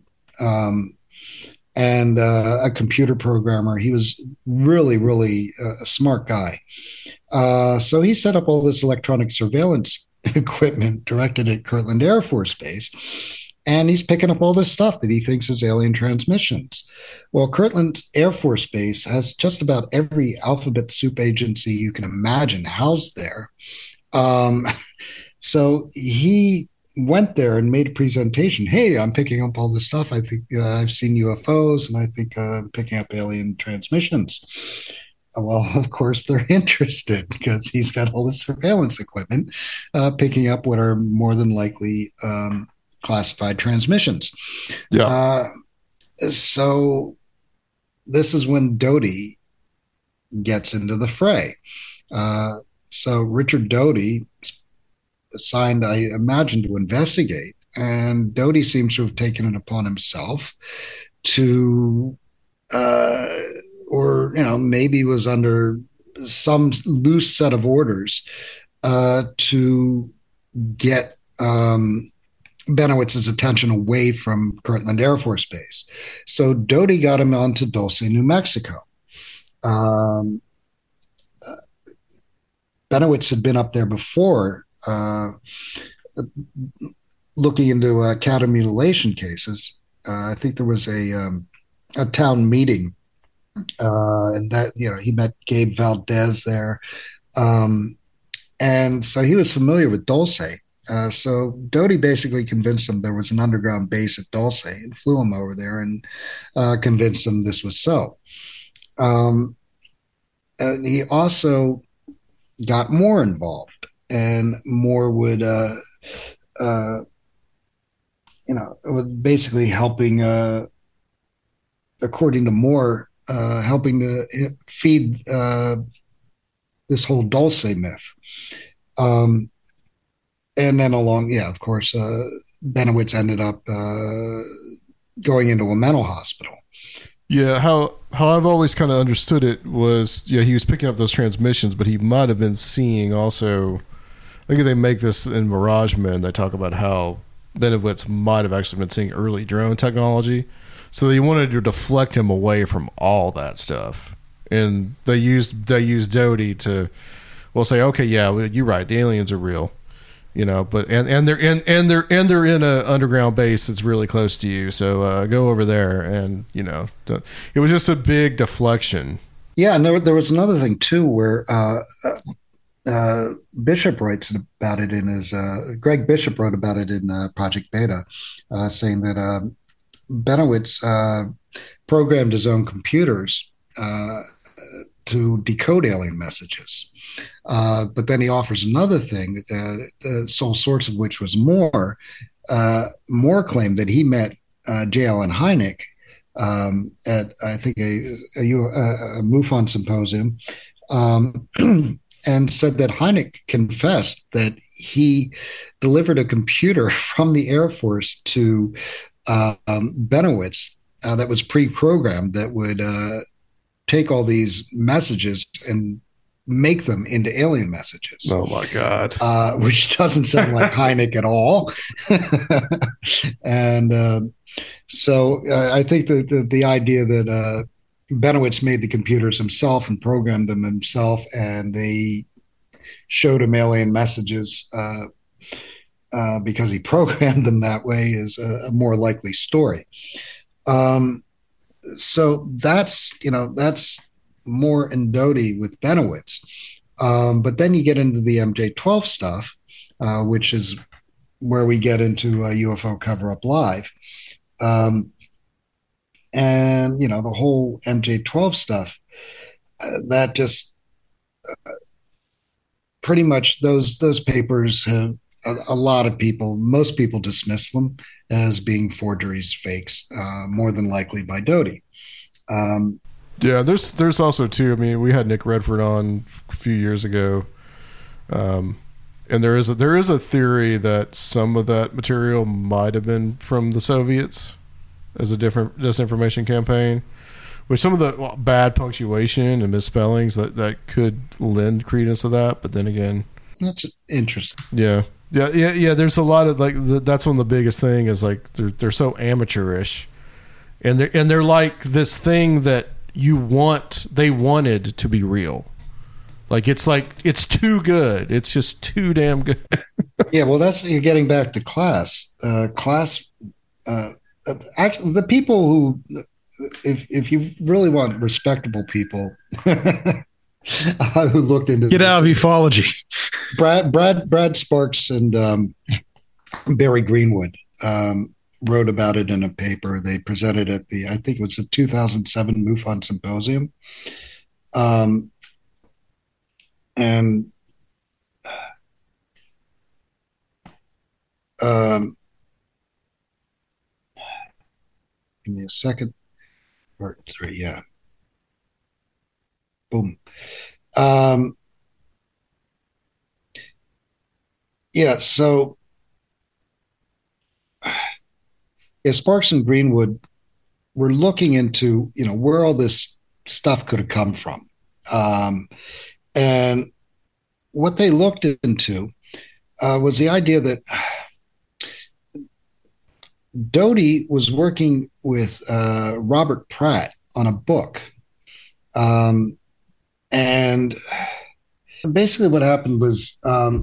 And a computer programmer. He was really, really a smart guy. So he set up all this electronic surveillance equipment directed at Kirtland Air Force Base. And he's picking up all this stuff that he thinks is alien transmissions. Well, Kirtland Air Force Base has just about every alphabet soup agency you can imagine housed there. So he went there and made a presentation. Hey, I'm picking up all this stuff. I think I've seen UFOs, and I think I'm picking up alien transmissions. Well, of course, they're interested because he's got all this surveillance equipment picking up what are more than likely classified transmissions. Yeah. So this is when Doty gets into the fray. So Richard Doty assigned, I imagine, to investigate, and Doty seems to have taken it upon himself to, or maybe was under some loose set of orders to get Benowitz's attention away from Kirtland Air Force Base. So Doty got him onto Dulce, New Mexico. Benowitz had been up there before, looking into cattle mutilation cases. I think there was a town meeting, and that he met Gabe Valdez there, and so he was familiar with Dulce. So Doty basically convinced him there was an underground base at Dulce and flew him over there and convinced him this was so. And he also got Moore involved, and Moore would, was basically helping, according to Moore, helping to feed this whole Dulce myth. And then of course, Benowitz ended up going into a mental hospital. Yeah, how I've always kind of understood it was, he was picking up those transmissions, but he might have been seeing also, I think they make this in Mirage Men, they talk about how Benowitz might have actually been seeing early drone technology. So they wanted to deflect him away from all that stuff. And they used Doty to, say, okay, yeah, you're right, the aliens are real. But and they're in a underground base that's really close to you. So go over there, and it was just a big deflection. Yeah, and there was another thing too, where Bishop writes about it in his Greg Bishop wrote about it in Project Beta, saying that Benowitz programmed his own computers to decode alien messages. But then he offers another thing, the sole source of which was Moore. Moore claimed that he met J. Allen Hynek at, I think, a MUFON symposium, and said that Hynek confessed that he delivered a computer from the Air Force to Benowitz that was pre-programmed that would take all these messages and make them into alien messages. Oh my God. Which doesn't sound like Hynek at all. And so I think the idea that Benowitz made the computers himself and programmed them himself, and they showed him alien messages because he programmed them that way is a more likely story. So that's Moore and Doty with Benowitz. But then you get into the MJ-12 stuff, which is where we get into UFO Cover-Up Live. And, the whole MJ-12 stuff, that just pretty much those papers have a lot of people, most people dismiss them as being forgeries, fakes, more than likely by Doty. Yeah, there's also too. I mean, we had Nick Redford on a few years ago, and there is a theory that some of that material might have been from the Soviets as a different disinformation campaign, with some of the bad punctuation and misspellings that could lend credence to that. But then again, that's interesting. Yeah. There's a lot of that's one of the biggest thing is they're so amateurish, and they're like this thing that they wanted to be real. It's too good. It's just too damn good. Yeah, well, you're getting back to Class. Class actually, the people who, if you really want respectable people who looked into get out of ufology, Brad Sparks and Barry Greenwood wrote about it in a paper. They presented at I think it was the 2007 MUFON Symposium. And give me a second. Part 3, yeah. Boom. Yeah, so Sparks and Greenwood were looking into, where all this stuff could have come from. And what they looked into was the idea that Doty was working with Robert Pratt on a book. And basically what happened was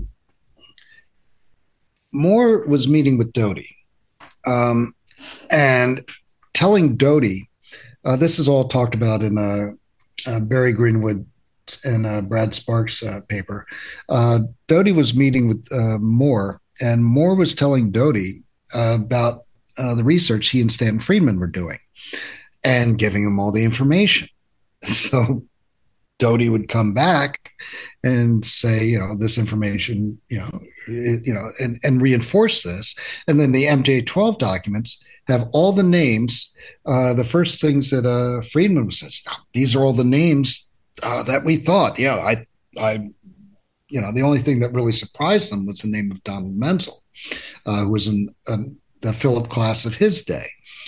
Moore was meeting with Doty and telling Doty, this is all talked about in Barry Greenwood and Brad Sparks' paper. Doty was meeting with Moore, and Moore was telling Doty about the research he and Stanton Friedman were doing and giving him all the information. So Doty would come back and say, this information, and reinforce this. And then the MJ-12 documents have all the names. The first things that Friedman says, these are all the names that we thought. Yeah, I the only thing that really surprised them was the name of Donald Menzel, who was in the Philip class of his day.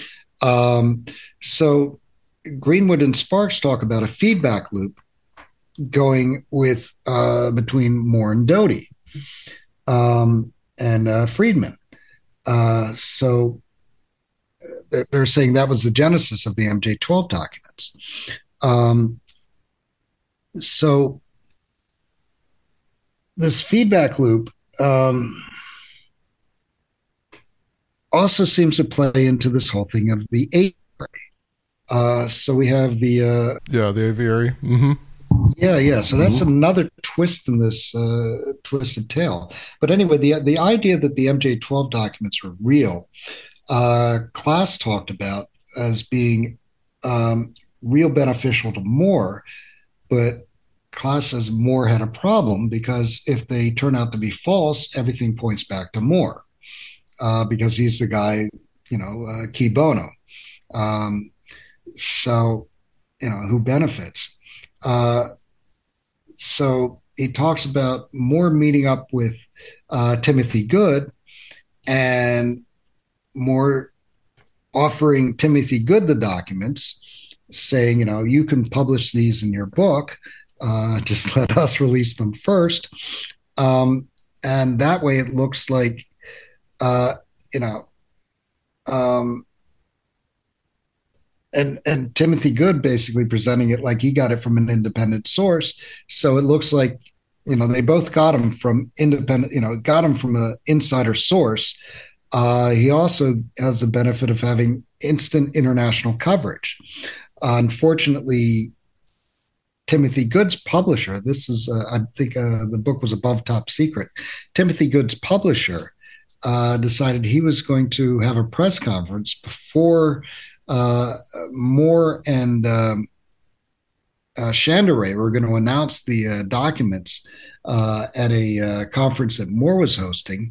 So Greenwood and Sparks talk about a feedback loop going with between Moore and Doty and Friedman. So they're saying that was the genesis of the MJ-12 documents. So this feedback loop also seems to play into this whole thing of the aviary. So we have the the aviary. Mm-hmm. Yeah. So that's another twist in this twisted tale. But anyway, the idea that the MJ-12 documents were real, Klass talked about as being real beneficial to Moore, but Klass says Moore had a problem because if they turn out to be false, everything points back to Moore because he's the guy, Key Bono. So, who benefits? So he talks about Moore meeting up with Timothy Good and Moore offering Timothy Good the documents, saying, you can publish these in your book. Just let us release them first. And that way it looks like, and Timothy Good basically presenting it like he got it from an independent source. So it looks like, they both got him from independent, got him from an insider source. He also has the benefit of having instant international coverage. Unfortunately, Timothy Good's publisher, this is, I think the book was Above Top Secret. Timothy Good's publisher decided he was going to have a press conference before Moore and Chandray were going to announce the documents at a conference that Moore was hosting.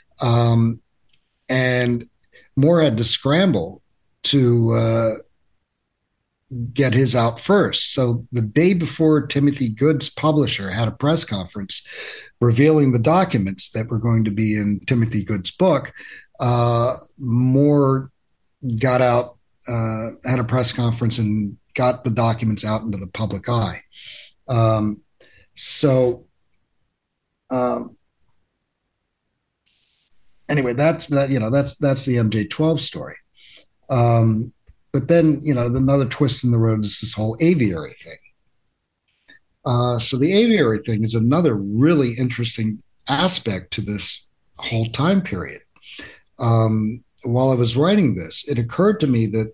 And Moore had to scramble to get his out first. So the day before Timothy Good's publisher had a press conference revealing the documents that were going to be in Timothy Good's book, Moore got out, had a press conference and got the documents out into the public eye. Anyway, that's the MJ-12 story. But then, another twist in the road is this whole aviary thing. So the aviary thing is another really interesting aspect to this whole time period. while I was writing this, it occurred to me that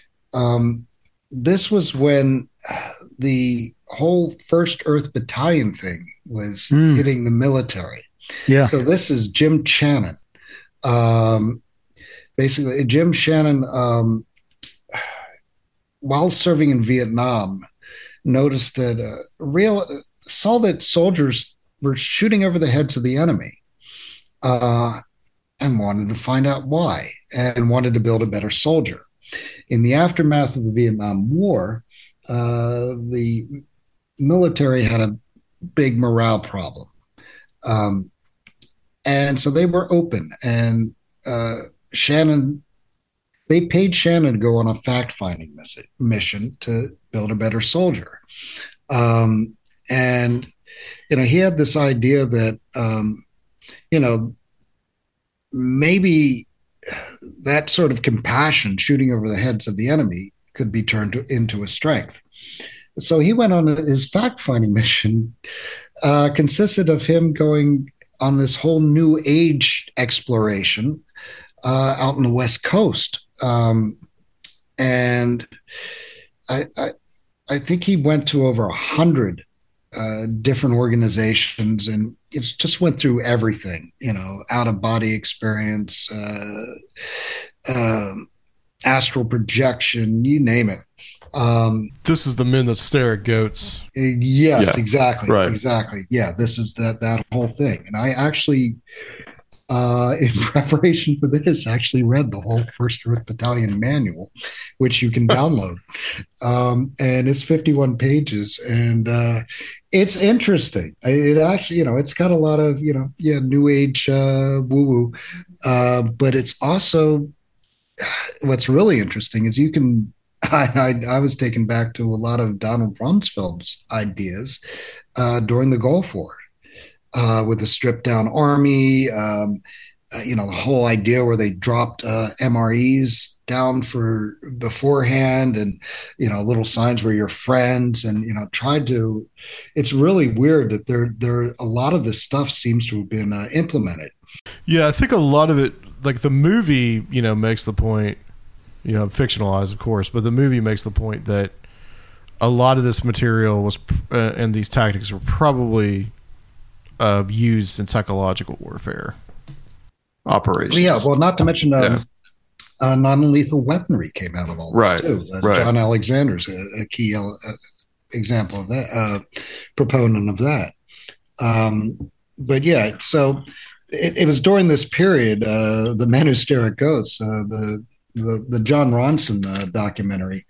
this was when the whole First Earth Battalion thing was hitting the military. Yeah. So this is Jim Channon. Basically, Jim Channon, while serving in Vietnam, noticed that saw that soldiers were shooting over the heads of the enemy, and wanted to find out why, and wanted to build a better soldier. In the aftermath of the Vietnam War, the military had a big morale problem. And so they were open, and they paid Shannon to go on a fact-finding mission to build a better soldier. And, he had this idea that, maybe that sort of compassion shooting over the heads of the enemy could be turned into a strength. So he went on his fact-finding mission, consisted of him going on this whole new age exploration out on the West Coast. And I think he went to over 100 different organizations, and it just went through everything, out of body experience, astral projection, you name it. This is the men that stare at goats. Yes, exactly. Right. Exactly. Yeah, this is that whole thing. And I actually, in preparation for this, actually read the whole First Earth Battalion manual, which you can download. And it's 51 pages, and it's interesting. It actually, it's got a lot of, new age woo-woo. But it's also, what's really interesting is you can, I was taken back to a lot of Donald Rumsfeld's ideas during the Gulf War, with the stripped down army, the whole idea where they dropped MREs down for beforehand, and little signs where you're friends, and tried to. It's really weird that there a lot of this stuff seems to have been implemented. Yeah, I think a lot of it, like the movie, makes the point. Fictionalized, of course, but the movie makes the point that a lot of this material was and these tactics were probably used in psychological warfare operations. Yeah, well, not to mention non-lethal weaponry came out of all this too. John Alexander's a key example of that, proponent of that. But yeah, so it was during this period, the Men Who Stare at Goats, the John Ronson documentary,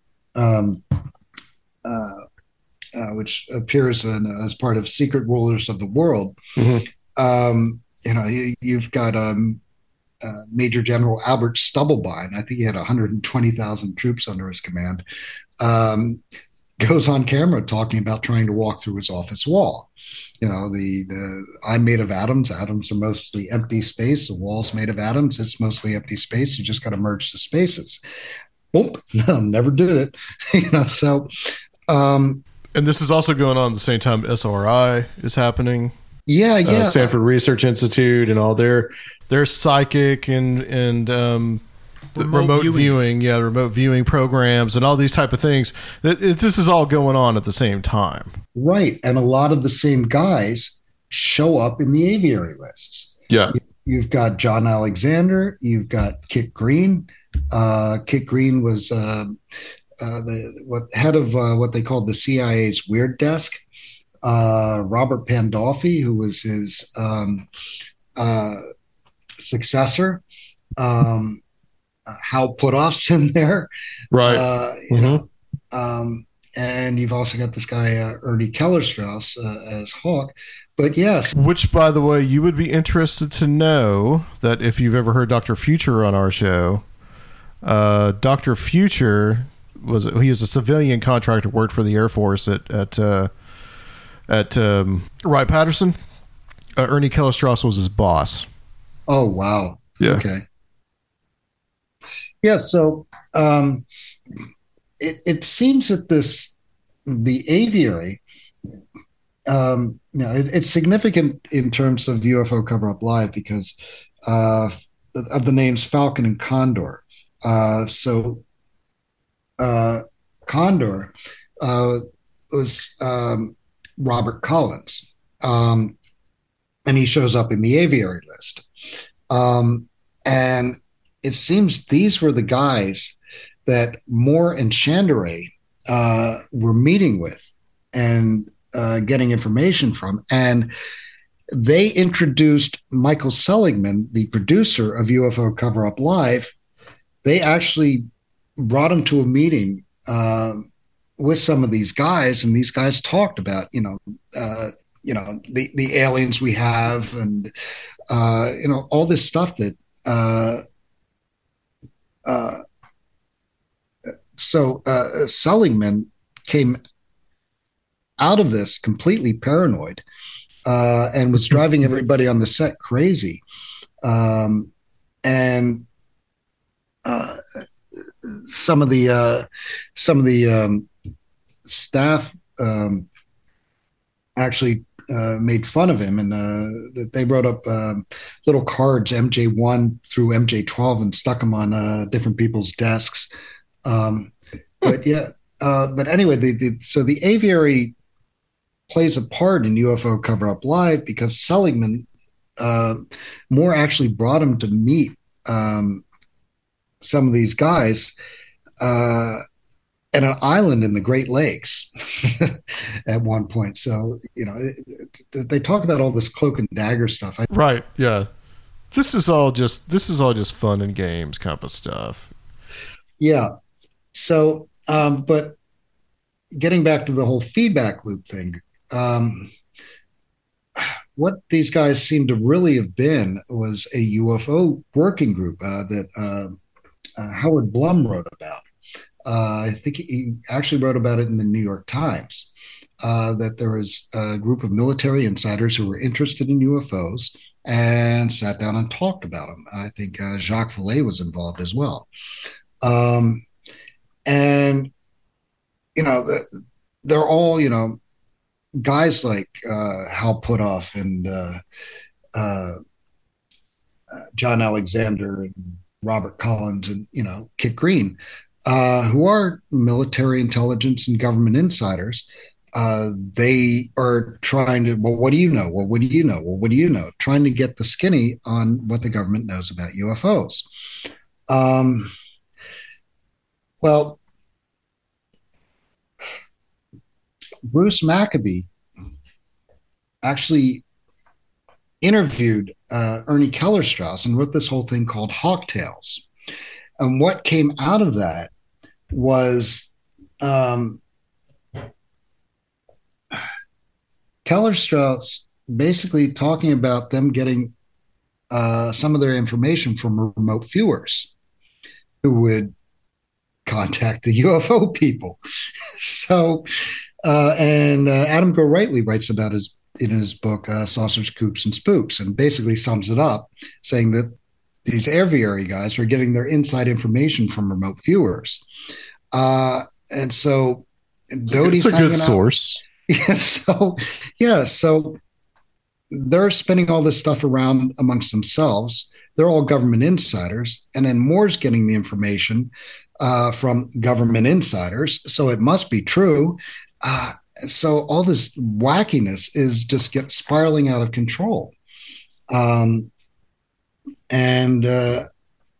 which appears as part of Secret Rulers of the World. Mm-hmm. You've got Major General Albert Stubblebine. I think he had 120,000 troops under his command. Goes on camera talking about trying to walk through his office wall. I'm made of atoms. Atoms are mostly empty space. The wall's made of atoms. It's mostly empty space. You just got to merge the spaces. Boom. No, never did it. So. And this is also going on at the same time SRI is happening. Yeah. Stanford Research Institute and all their psychic and remote viewing, remote viewing programs and all these type of things. This is all going on at the same time. Right. And a lot of the same guys show up in the aviary lists. Yeah. You've got John Alexander. You've got Kit Green. Kit Green was head of what they called the CIA's Weird Desk. Robert Pandolfi, who was his successor. Hal Puthoff's in there, right? And you've also got this guy Ernie Kellerstraus as Hawk. But yes, which, by the way, you would be interested to know that if you've ever heard Dr. Future on our show, Dr. Future he is a civilian contractor, worked for the Air Force at Wright-Patterson. Ernie Kellerstraus was his boss. Oh wow! Yeah. Okay. Yeah, so it seems that the aviary, it's significant in terms of UFO Cover Up Live because of the names Falcon and Condor. Condor was Robert Collins, and he shows up in the aviary list. And it seems these were the guys that Moore and Chandray were meeting with and getting information from. And they introduced Michael Seligman, the producer of UFO Cover Up Live. They actually brought him to a meeting with some of these guys, and these guys talked about, the aliens we have, and all this stuff that. So Seligman came out of this completely paranoid and was driving everybody on the set crazy. And some of the staff actually made fun of him, and they wrote up little cards, MJ1 through MJ12, and stuck them on different people's desks. But anyway, so the aviary plays a part in UFO Cover Up Live because Seligman, Moore actually brought him to meet some of these guys at an island in the Great Lakes at one point. So, they talk about all this cloak and dagger stuff. Right. Yeah. This is all just fun and games kind of stuff. Yeah. So, but getting back to the whole feedback loop thing, what these guys seem to really have been was a UFO working group that Howard Blum wrote about. I think he actually wrote about it in the New York Times, that there was a group of military insiders who were interested in UFOs and sat down and talked about them. I think Jacques Vallée was involved as well. And, they're all, guys like Hal Puthoff and John Alexander and Robert Collins and, Kit Green, who are military intelligence and government insiders. They are trying to, well, what do you know? Well, what do you know? Well, what do you know? Trying to get the skinny on what the government knows about UFOs. Well, Bruce Maccabee actually interviewed Ernie Kellerstrauss and wrote this whole thing called Hawk Tales. And what came out of that was Kellerstrauss basically talking about them getting some of their information from remote viewers who would contact the UFO people. So, and Adam Gorightly writes about it in his book, Saucers, Kooks, and Spooks, and basically sums it up, saying that these aviary guys were getting their inside information from remote viewers. And so Doty's it's a good source. So they're spinning all this stuff around amongst themselves. They're all government insiders. And then Moore's getting the information from government insiders. So it must be true. So all this wackiness is just spiraling out of control. Then the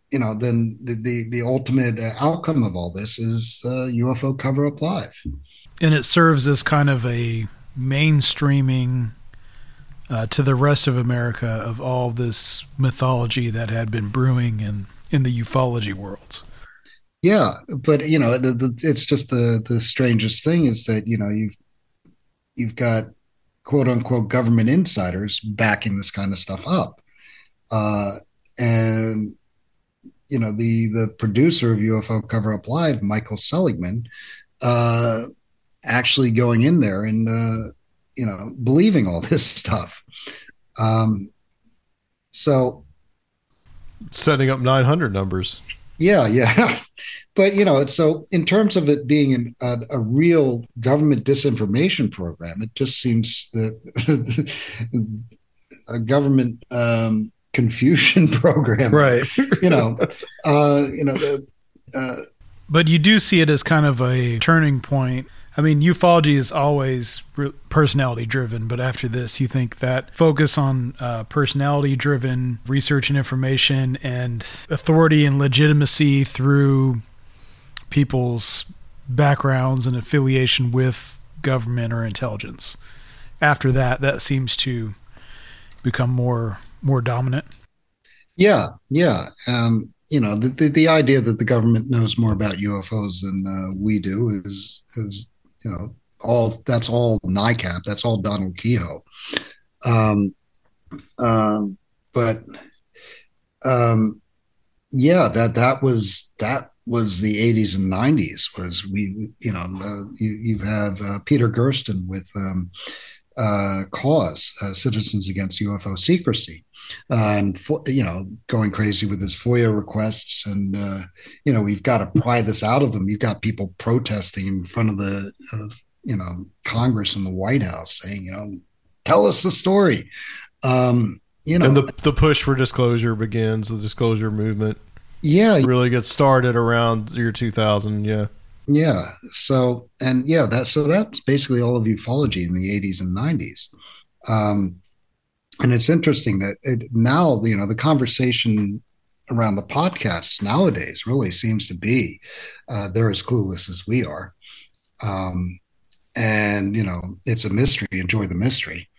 ultimate outcome of all this is UFO Cover Up Live. And it serves as kind of a mainstreaming to the rest of America of all this mythology that had been brewing in the ufology worlds. Yeah, but it's just the strangest thing is that you've got quote unquote government insiders backing this kind of stuff up, and the producer of UFO Cover Up Live, Michael Seligman, actually going in there and believing all this stuff. So setting up 900 numbers. Yeah. But, so in terms of it being a real government disinformation program, it just seems that a government Confucian program, right? But you do see it as kind of a turning point. I mean, ufology is always personality driven, but after this, you think that focus on personality driven research and information and authority and legitimacy through people's backgrounds and affiliation with government or intelligence. After that, that seems to become more dominant. Yeah. The idea that the government knows more about UFOs than we do is that's all NICAP. That's all Donald Kehoe. That was the 80s and 90s. Was you have Peter Gersten with Cause, Citizens Against UFO Secrecy, and going crazy with his FOIA requests, and we've got to pry this out of them. You've got people protesting in front of the Congress and the White House, saying, tell us the story. And the push for disclosure begins. The disclosure movement, really gets started around year 2000. Yeah. So that's basically all of ufology in the 80s and 90s. And it's interesting that now, the conversation around the podcasts nowadays really seems to be they're as clueless as we are. And, it's a mystery. Enjoy the mystery.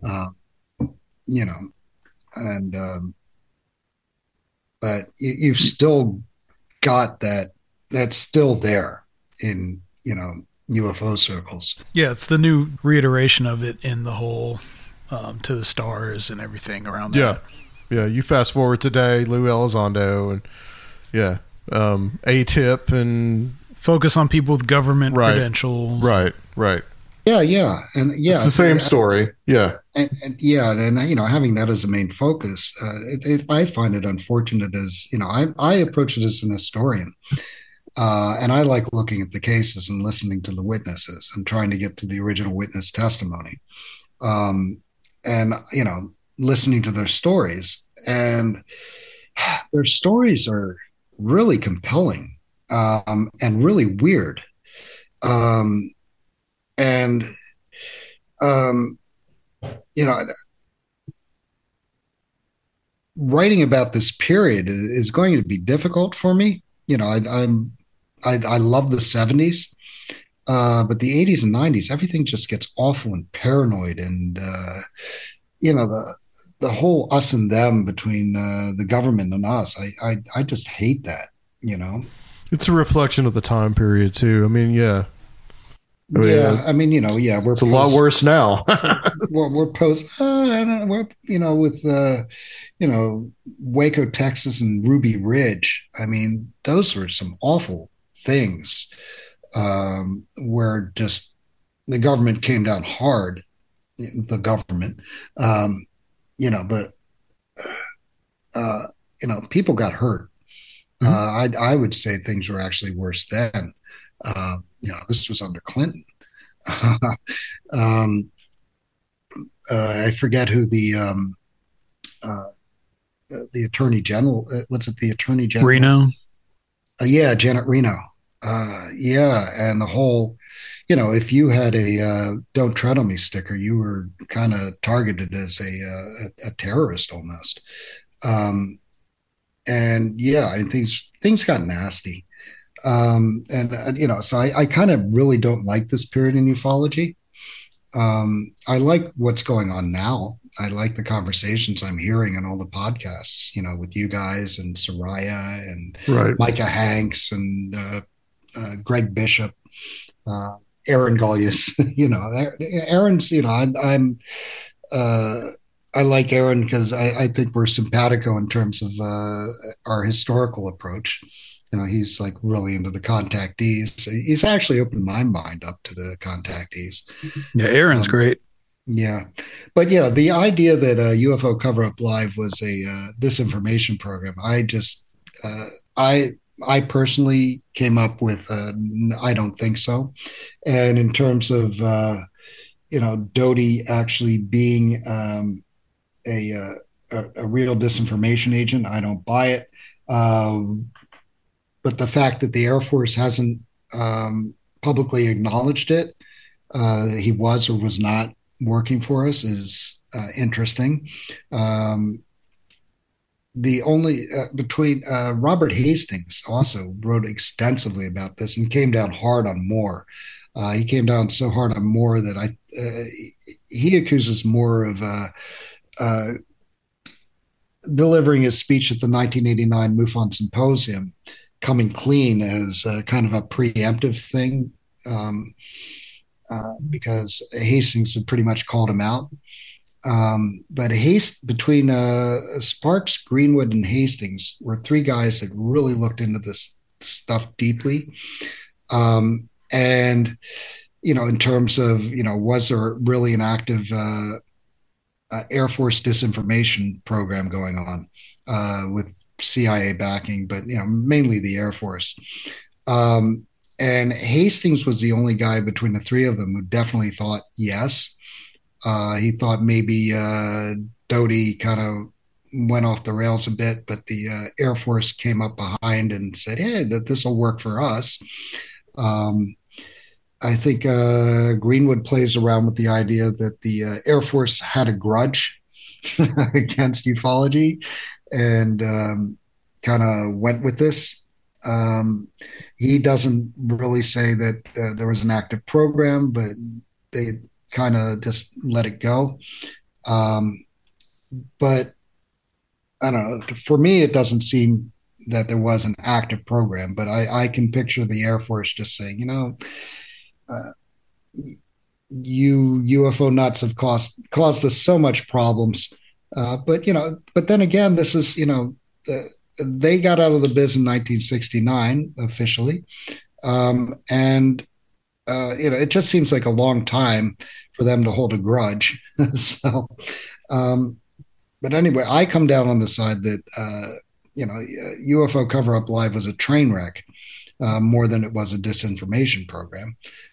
But you've still got that's still there in UFO circles. Yeah, it's the new reiteration of it in the whole to the stars and everything around that. Yeah. You fast forward today, Lou Elizondo and ATIP and focus on people with government credentials. Right. Yeah, and it's the same story. Yeah, and having that as a main focus, I find it unfortunate. As I approach it as an historian. And I like looking at the cases and listening to the witnesses and trying to get to the original witness testimony. And listening to their stories. And their stories are really compelling and really weird. Writing about this period is going to be difficult for me. I love the 70s, but the 80s and 90s, everything just gets awful and paranoid, and the whole us and them between the government and us. I just hate that. It's a reflection of the time period too. I mean, yeah. It's a lot worse now. we're post. With Waco, Texas, and Ruby Ridge. I mean, those were some awful things where just the government came down hard. The government, people got hurt. I would say things were actually worse then. This was under Clinton. I forget who the attorney general. What's it? The attorney general. Reno. Janet Reno. And the whole, if you had a "Don't Tread on Me" sticker, you were kind of targeted as a terrorist almost. Things got nasty. So I kind of really don't like this period in ufology. I like what's going on now. I like the conversations I'm hearing on all the podcasts, with you guys and Soraya and Micah Hanks and Greg Bishop, Aaron Golias. Aaron's. I like Aaron because I think we're simpatico in terms of our historical approach. He's like really into the contactees. He's actually opened my mind up to the contactees. Yeah, Aaron's great. Yeah. But the idea that UFO Cover Up Live was a disinformation program, I personally came up with I don't think so. And in terms of Doty actually being a real disinformation agent. I don't buy it. But the fact that the Air Force hasn't publicly acknowledged it, he was or was not working for us, is interesting. The only between Robert Hastings also wrote extensively about this and came down hard on Moore. He came down so hard on Moore that he accuses Moore of delivering his speech at the 1989 MUFON Symposium, coming clean, as kind of a preemptive thing, because Hastings had pretty much called him out. But between Sparks, Greenwood, and Hastings were three guys that really looked into this stuff deeply. And, in terms of, was there really an active Air Force disinformation program going on with CIA backing, but, mainly the Air Force. And Hastings was the only guy between the three of them who definitely thought yes. He thought maybe Doty kind of went off the rails a bit, but the Air Force came up behind and said, hey, that this will work for us. I think Greenwood plays around with the idea that the Air Force had a grudge against ufology and kind of went with this. He doesn't really say that there was an active program, but they kind of just let it go. But I don't know. For me, it doesn't seem that there was an active program, but I can picture the Air Force just saying, you UFO nuts have caused us so much problems. But then again, this is, they got out of the biz in 1969 officially. And it just seems like a long time for them to hold a grudge. So, but anyway, I come down on the side that, UFO Cover Up Live was a train wreck more than it was a disinformation program.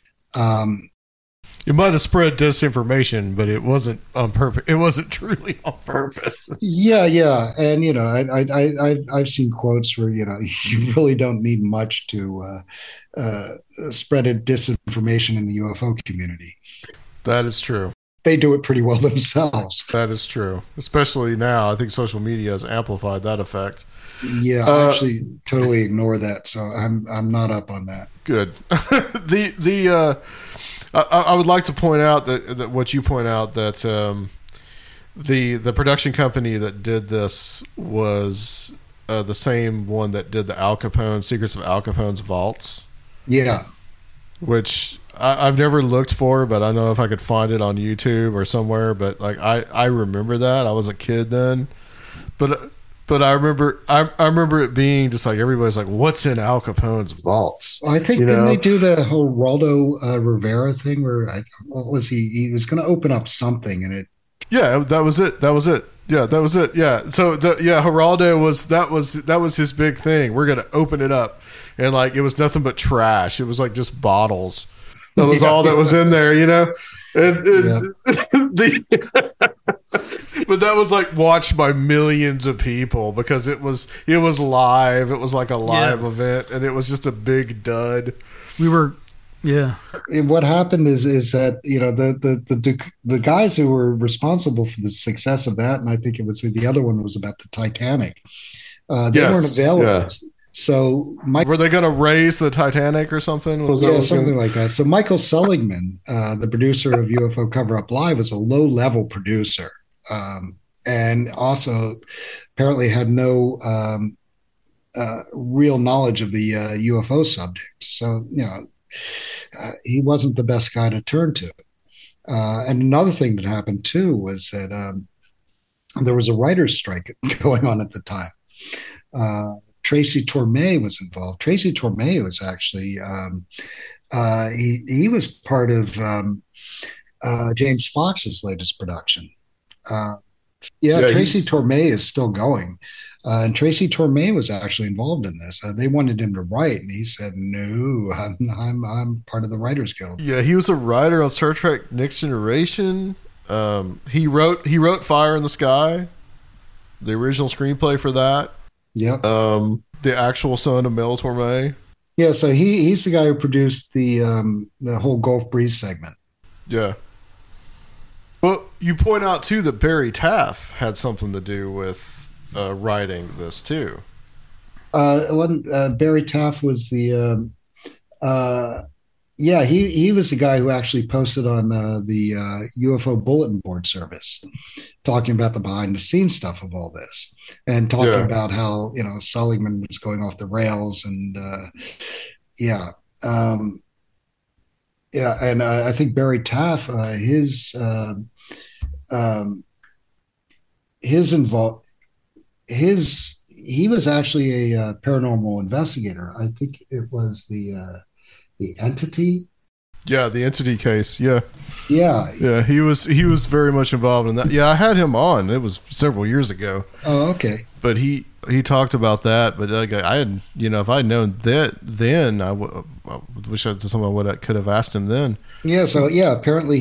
You might have spread disinformation, but it wasn't on purpose. It wasn't truly on purpose. Yeah. And, I've seen quotes where, you really don't need much to spread a disinformation in the UFO community. That is true. They do it pretty well themselves. That is true. Especially now. I think social media has amplified that effect. Yeah, I actually totally ignore that. So I'm not up on that. Good. I would like to point out that what you point out, that the production company that did this was the same one that did the Al Capone Secrets of Al Capone's Vaults. Yeah, which I've never looked for, but I know if I could find it on YouTube or somewhere. But like I remember that I was a kid then, but I remember it being just like everybody's like, what's in Al Capone's vaults? I think didn't they do the whole Waldo Rivera thing where what was he was going to open up something and it. Yeah, that was it. Yeah, that was it. Yeah. So Geraldo was his big thing. We're going to open it up. And like, it was nothing but trash. It was like just bottles. That was all that was in there, but that was like watched by millions of people because it was live. It was like a live event, and it was just a big dud. What happened is that the guys who were responsible for the success of that, and I think it was the other one was about the Titanic. They weren't available. Yeah. So were they going to raise the Titanic or something? Something like that. So Michael Seligman, the producer of UFO Cover Up Live, was a low-level producer, and also apparently had no real knowledge of the UFO subject. So he wasn't the best guy to turn to. And another thing that happened too was that there was a writer's strike going on at the time. Tracy Torme was involved. Tracy Torme was actually he was part of James Fox's latest production. Tracy Torme is still going, and Tracy Torme was actually involved in this. They wanted him to write, and he said, "No, I'm part of the Writers Guild." Yeah, he was a writer on Star Trek: Next Generation. He wrote Fire in the Sky. the original screenplay for that. Yep. The actual son of Mel Torme. Yeah, so he's the guy who produced the whole Gulf Breeze segment. Yeah. Well, you point out too that Barry Taff had something to do with writing this too. Barry Taff was the he was the guy who actually posted on the UFO bulletin board service, talking about the behind the scenes stuff of all this, and talking about how Seligman was going off the rails, and and I think Barry Taff, his he was actually a paranormal investigator. I think it was the Entity. Yeah, the Entity case. Yeah. He was very much involved in that. Yeah, I had him on. It was several years ago. Oh, okay. But he talked about that. But like, I had, if I had known that then, I wish I had someone could have asked him then. Yeah. So apparently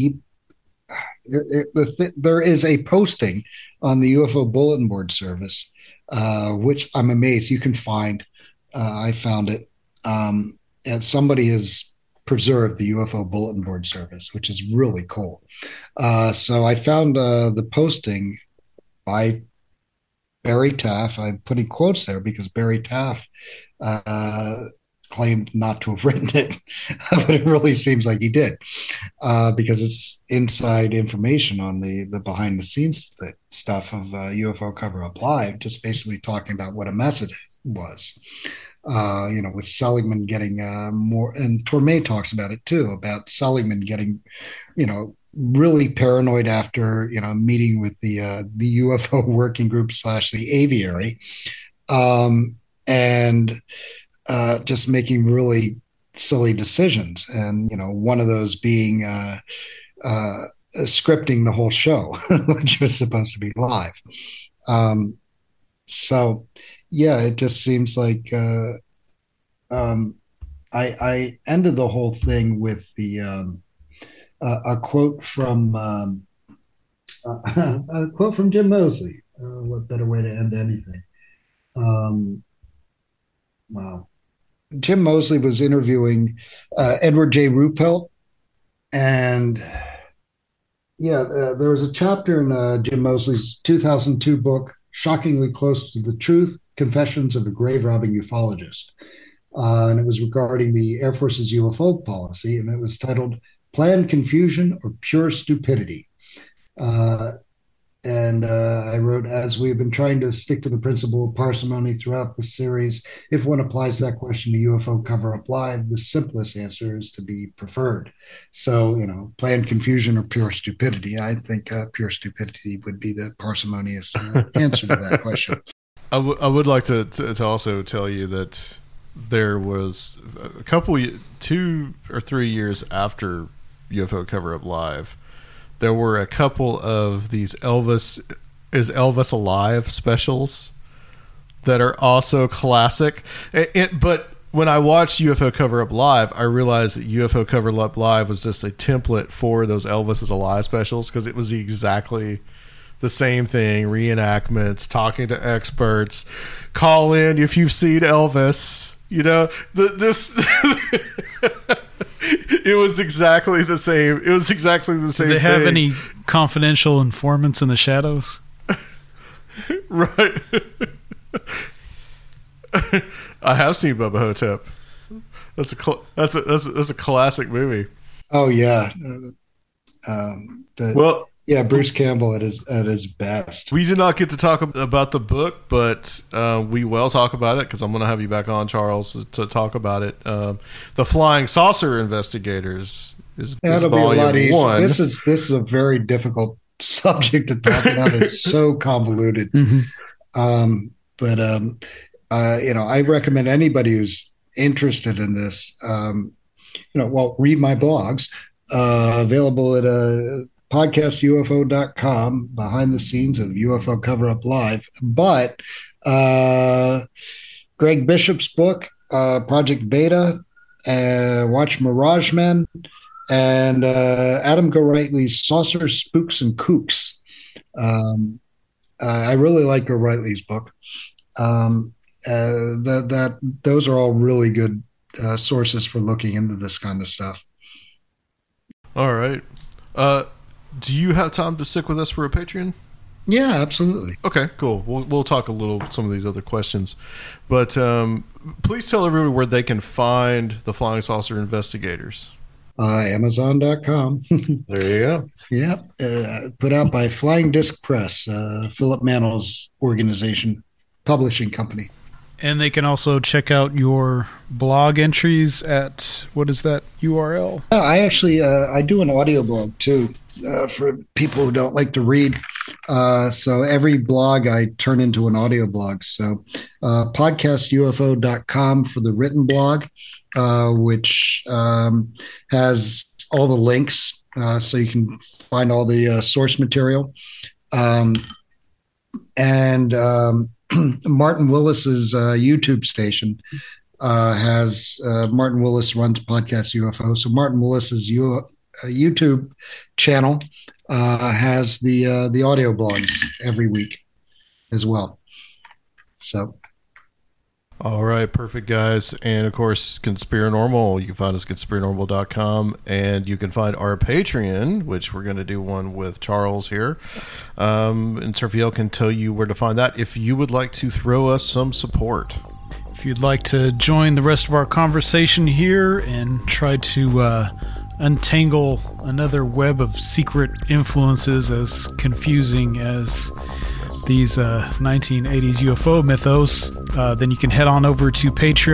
there is a posting on the UFO bulletin board service, which I'm amazed you can find. I found it, and somebody has preserved the UFO bulletin board service, which is really cool. So I found the posting by Barry Taff. I'm putting quotes there because Barry Taff claimed not to have written it, but it really seems like he did, because it's inside information on the behind the scenes stuff of UFO Cover Up Live, just basically talking about what a mess it was. With Seligman getting more, and Torme talks about it too, about Seligman getting, really paranoid after, meeting with the UFO working group / the aviary, and just making really silly decisions. And, one of those being scripting the whole show, which was supposed to be live. So, yeah, it just seems like I ended the whole thing with the a quote from Jim Moseley. What better way to end anything? Wow. Jim Moseley was interviewing Edward J. Ruppelt, and there was a chapter in Jim Moseley's 2002 book, Shockingly Close to the Truth, Confessions of a Grave Robbing Ufologist. And it was regarding the Air Force's UFO policy, and it was titled Planned Confusion or Pure Stupidity. And I wrote, as we have been trying to stick to the principle of parsimony throughout the series, if one applies that question to UFO Cover Up Live, the simplest answer is to be preferred. So, planned confusion or pure stupidity. I think pure stupidity would be the parsimonious answer to that question. I would like to also tell you that there was a couple, 2 or 3 years after UFO Cover Up Live, there were a couple of these Is Elvis Alive specials that are also classic. But when I watched UFO Cover Up Live, I realized that UFO Cover Up Live was just a template for those Elvis is Alive specials, because it was exactly the same thing, reenactments, talking to experts, call in if you've seen Elvis. It was exactly the same. It was exactly the same. Do they have any confidential informants in the shadows? Right. I have seen Bubba Hotep. That's a classic movie. Oh yeah. Bruce Campbell at his best. We did not get to talk about the book, but we will talk about it, because I'm going to have you back on, Charles, to talk about it. The Flying Saucer Investigators is that'll be a lot easier. This is a very difficult subject to talk about. It's so convoluted. Mm-hmm. I recommend anybody who's interested in this, read my blogs, available at podcastufo.com, behind the scenes of UFO Cover Up Live. But Greg Bishop's book, Project Beta, watch Mirage Men, and Adam Gorightly's Saucer Spooks and Kooks. I really like O'Reilly's book. Those are all really good sources for looking into this kind of stuff. All right. Do you have time to stick with us for a Patreon? Yeah, absolutely. Okay, cool. We'll talk a little some of these other questions, but please tell everybody where they can find the Flying Saucer Investigators. Amazon.com. There you go. Yep. Put out by Flying Disc Press, Philip Mannel's organization, publishing company. And they can also check out your blog entries at, what is that URL? I actually, I do an audio blog too, for people who don't like to read. So every blog I turn into an audio blog. So podcastufo.com for the written blog, which has all the links, so you can find all the source material. Martin Willis's YouTube station has Martin Willis runs Podcast UFO. So Martin Willis's YouTube channel has the audio blogs every week as well. So. All right, perfect, guys. And, of course, Conspiranormal. You can find us at conspiranormal.com, and you can find our Patreon, which we're going to do one with Charles here. And Serfiel can tell you where to find that if you would like to throw us some support. If you'd like to join the rest of our conversation here and try to untangle another web of secret influences as confusing as these 1980s UFO mythos, then you can head on over to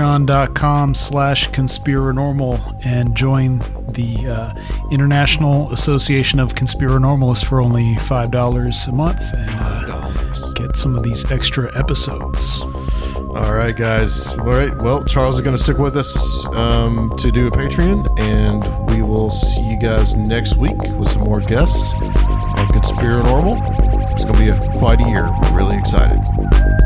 patreon.com/conspiranormal and join the International Association of Conspiranormalists for only $5 a month and get some of these extra episodes. All right, guys. All right. Well, Charles is going to stick with us to do a Patreon, and we will see you guys next week with some more guests on Conspiranormal. It's going to be quite a year. We're really excited.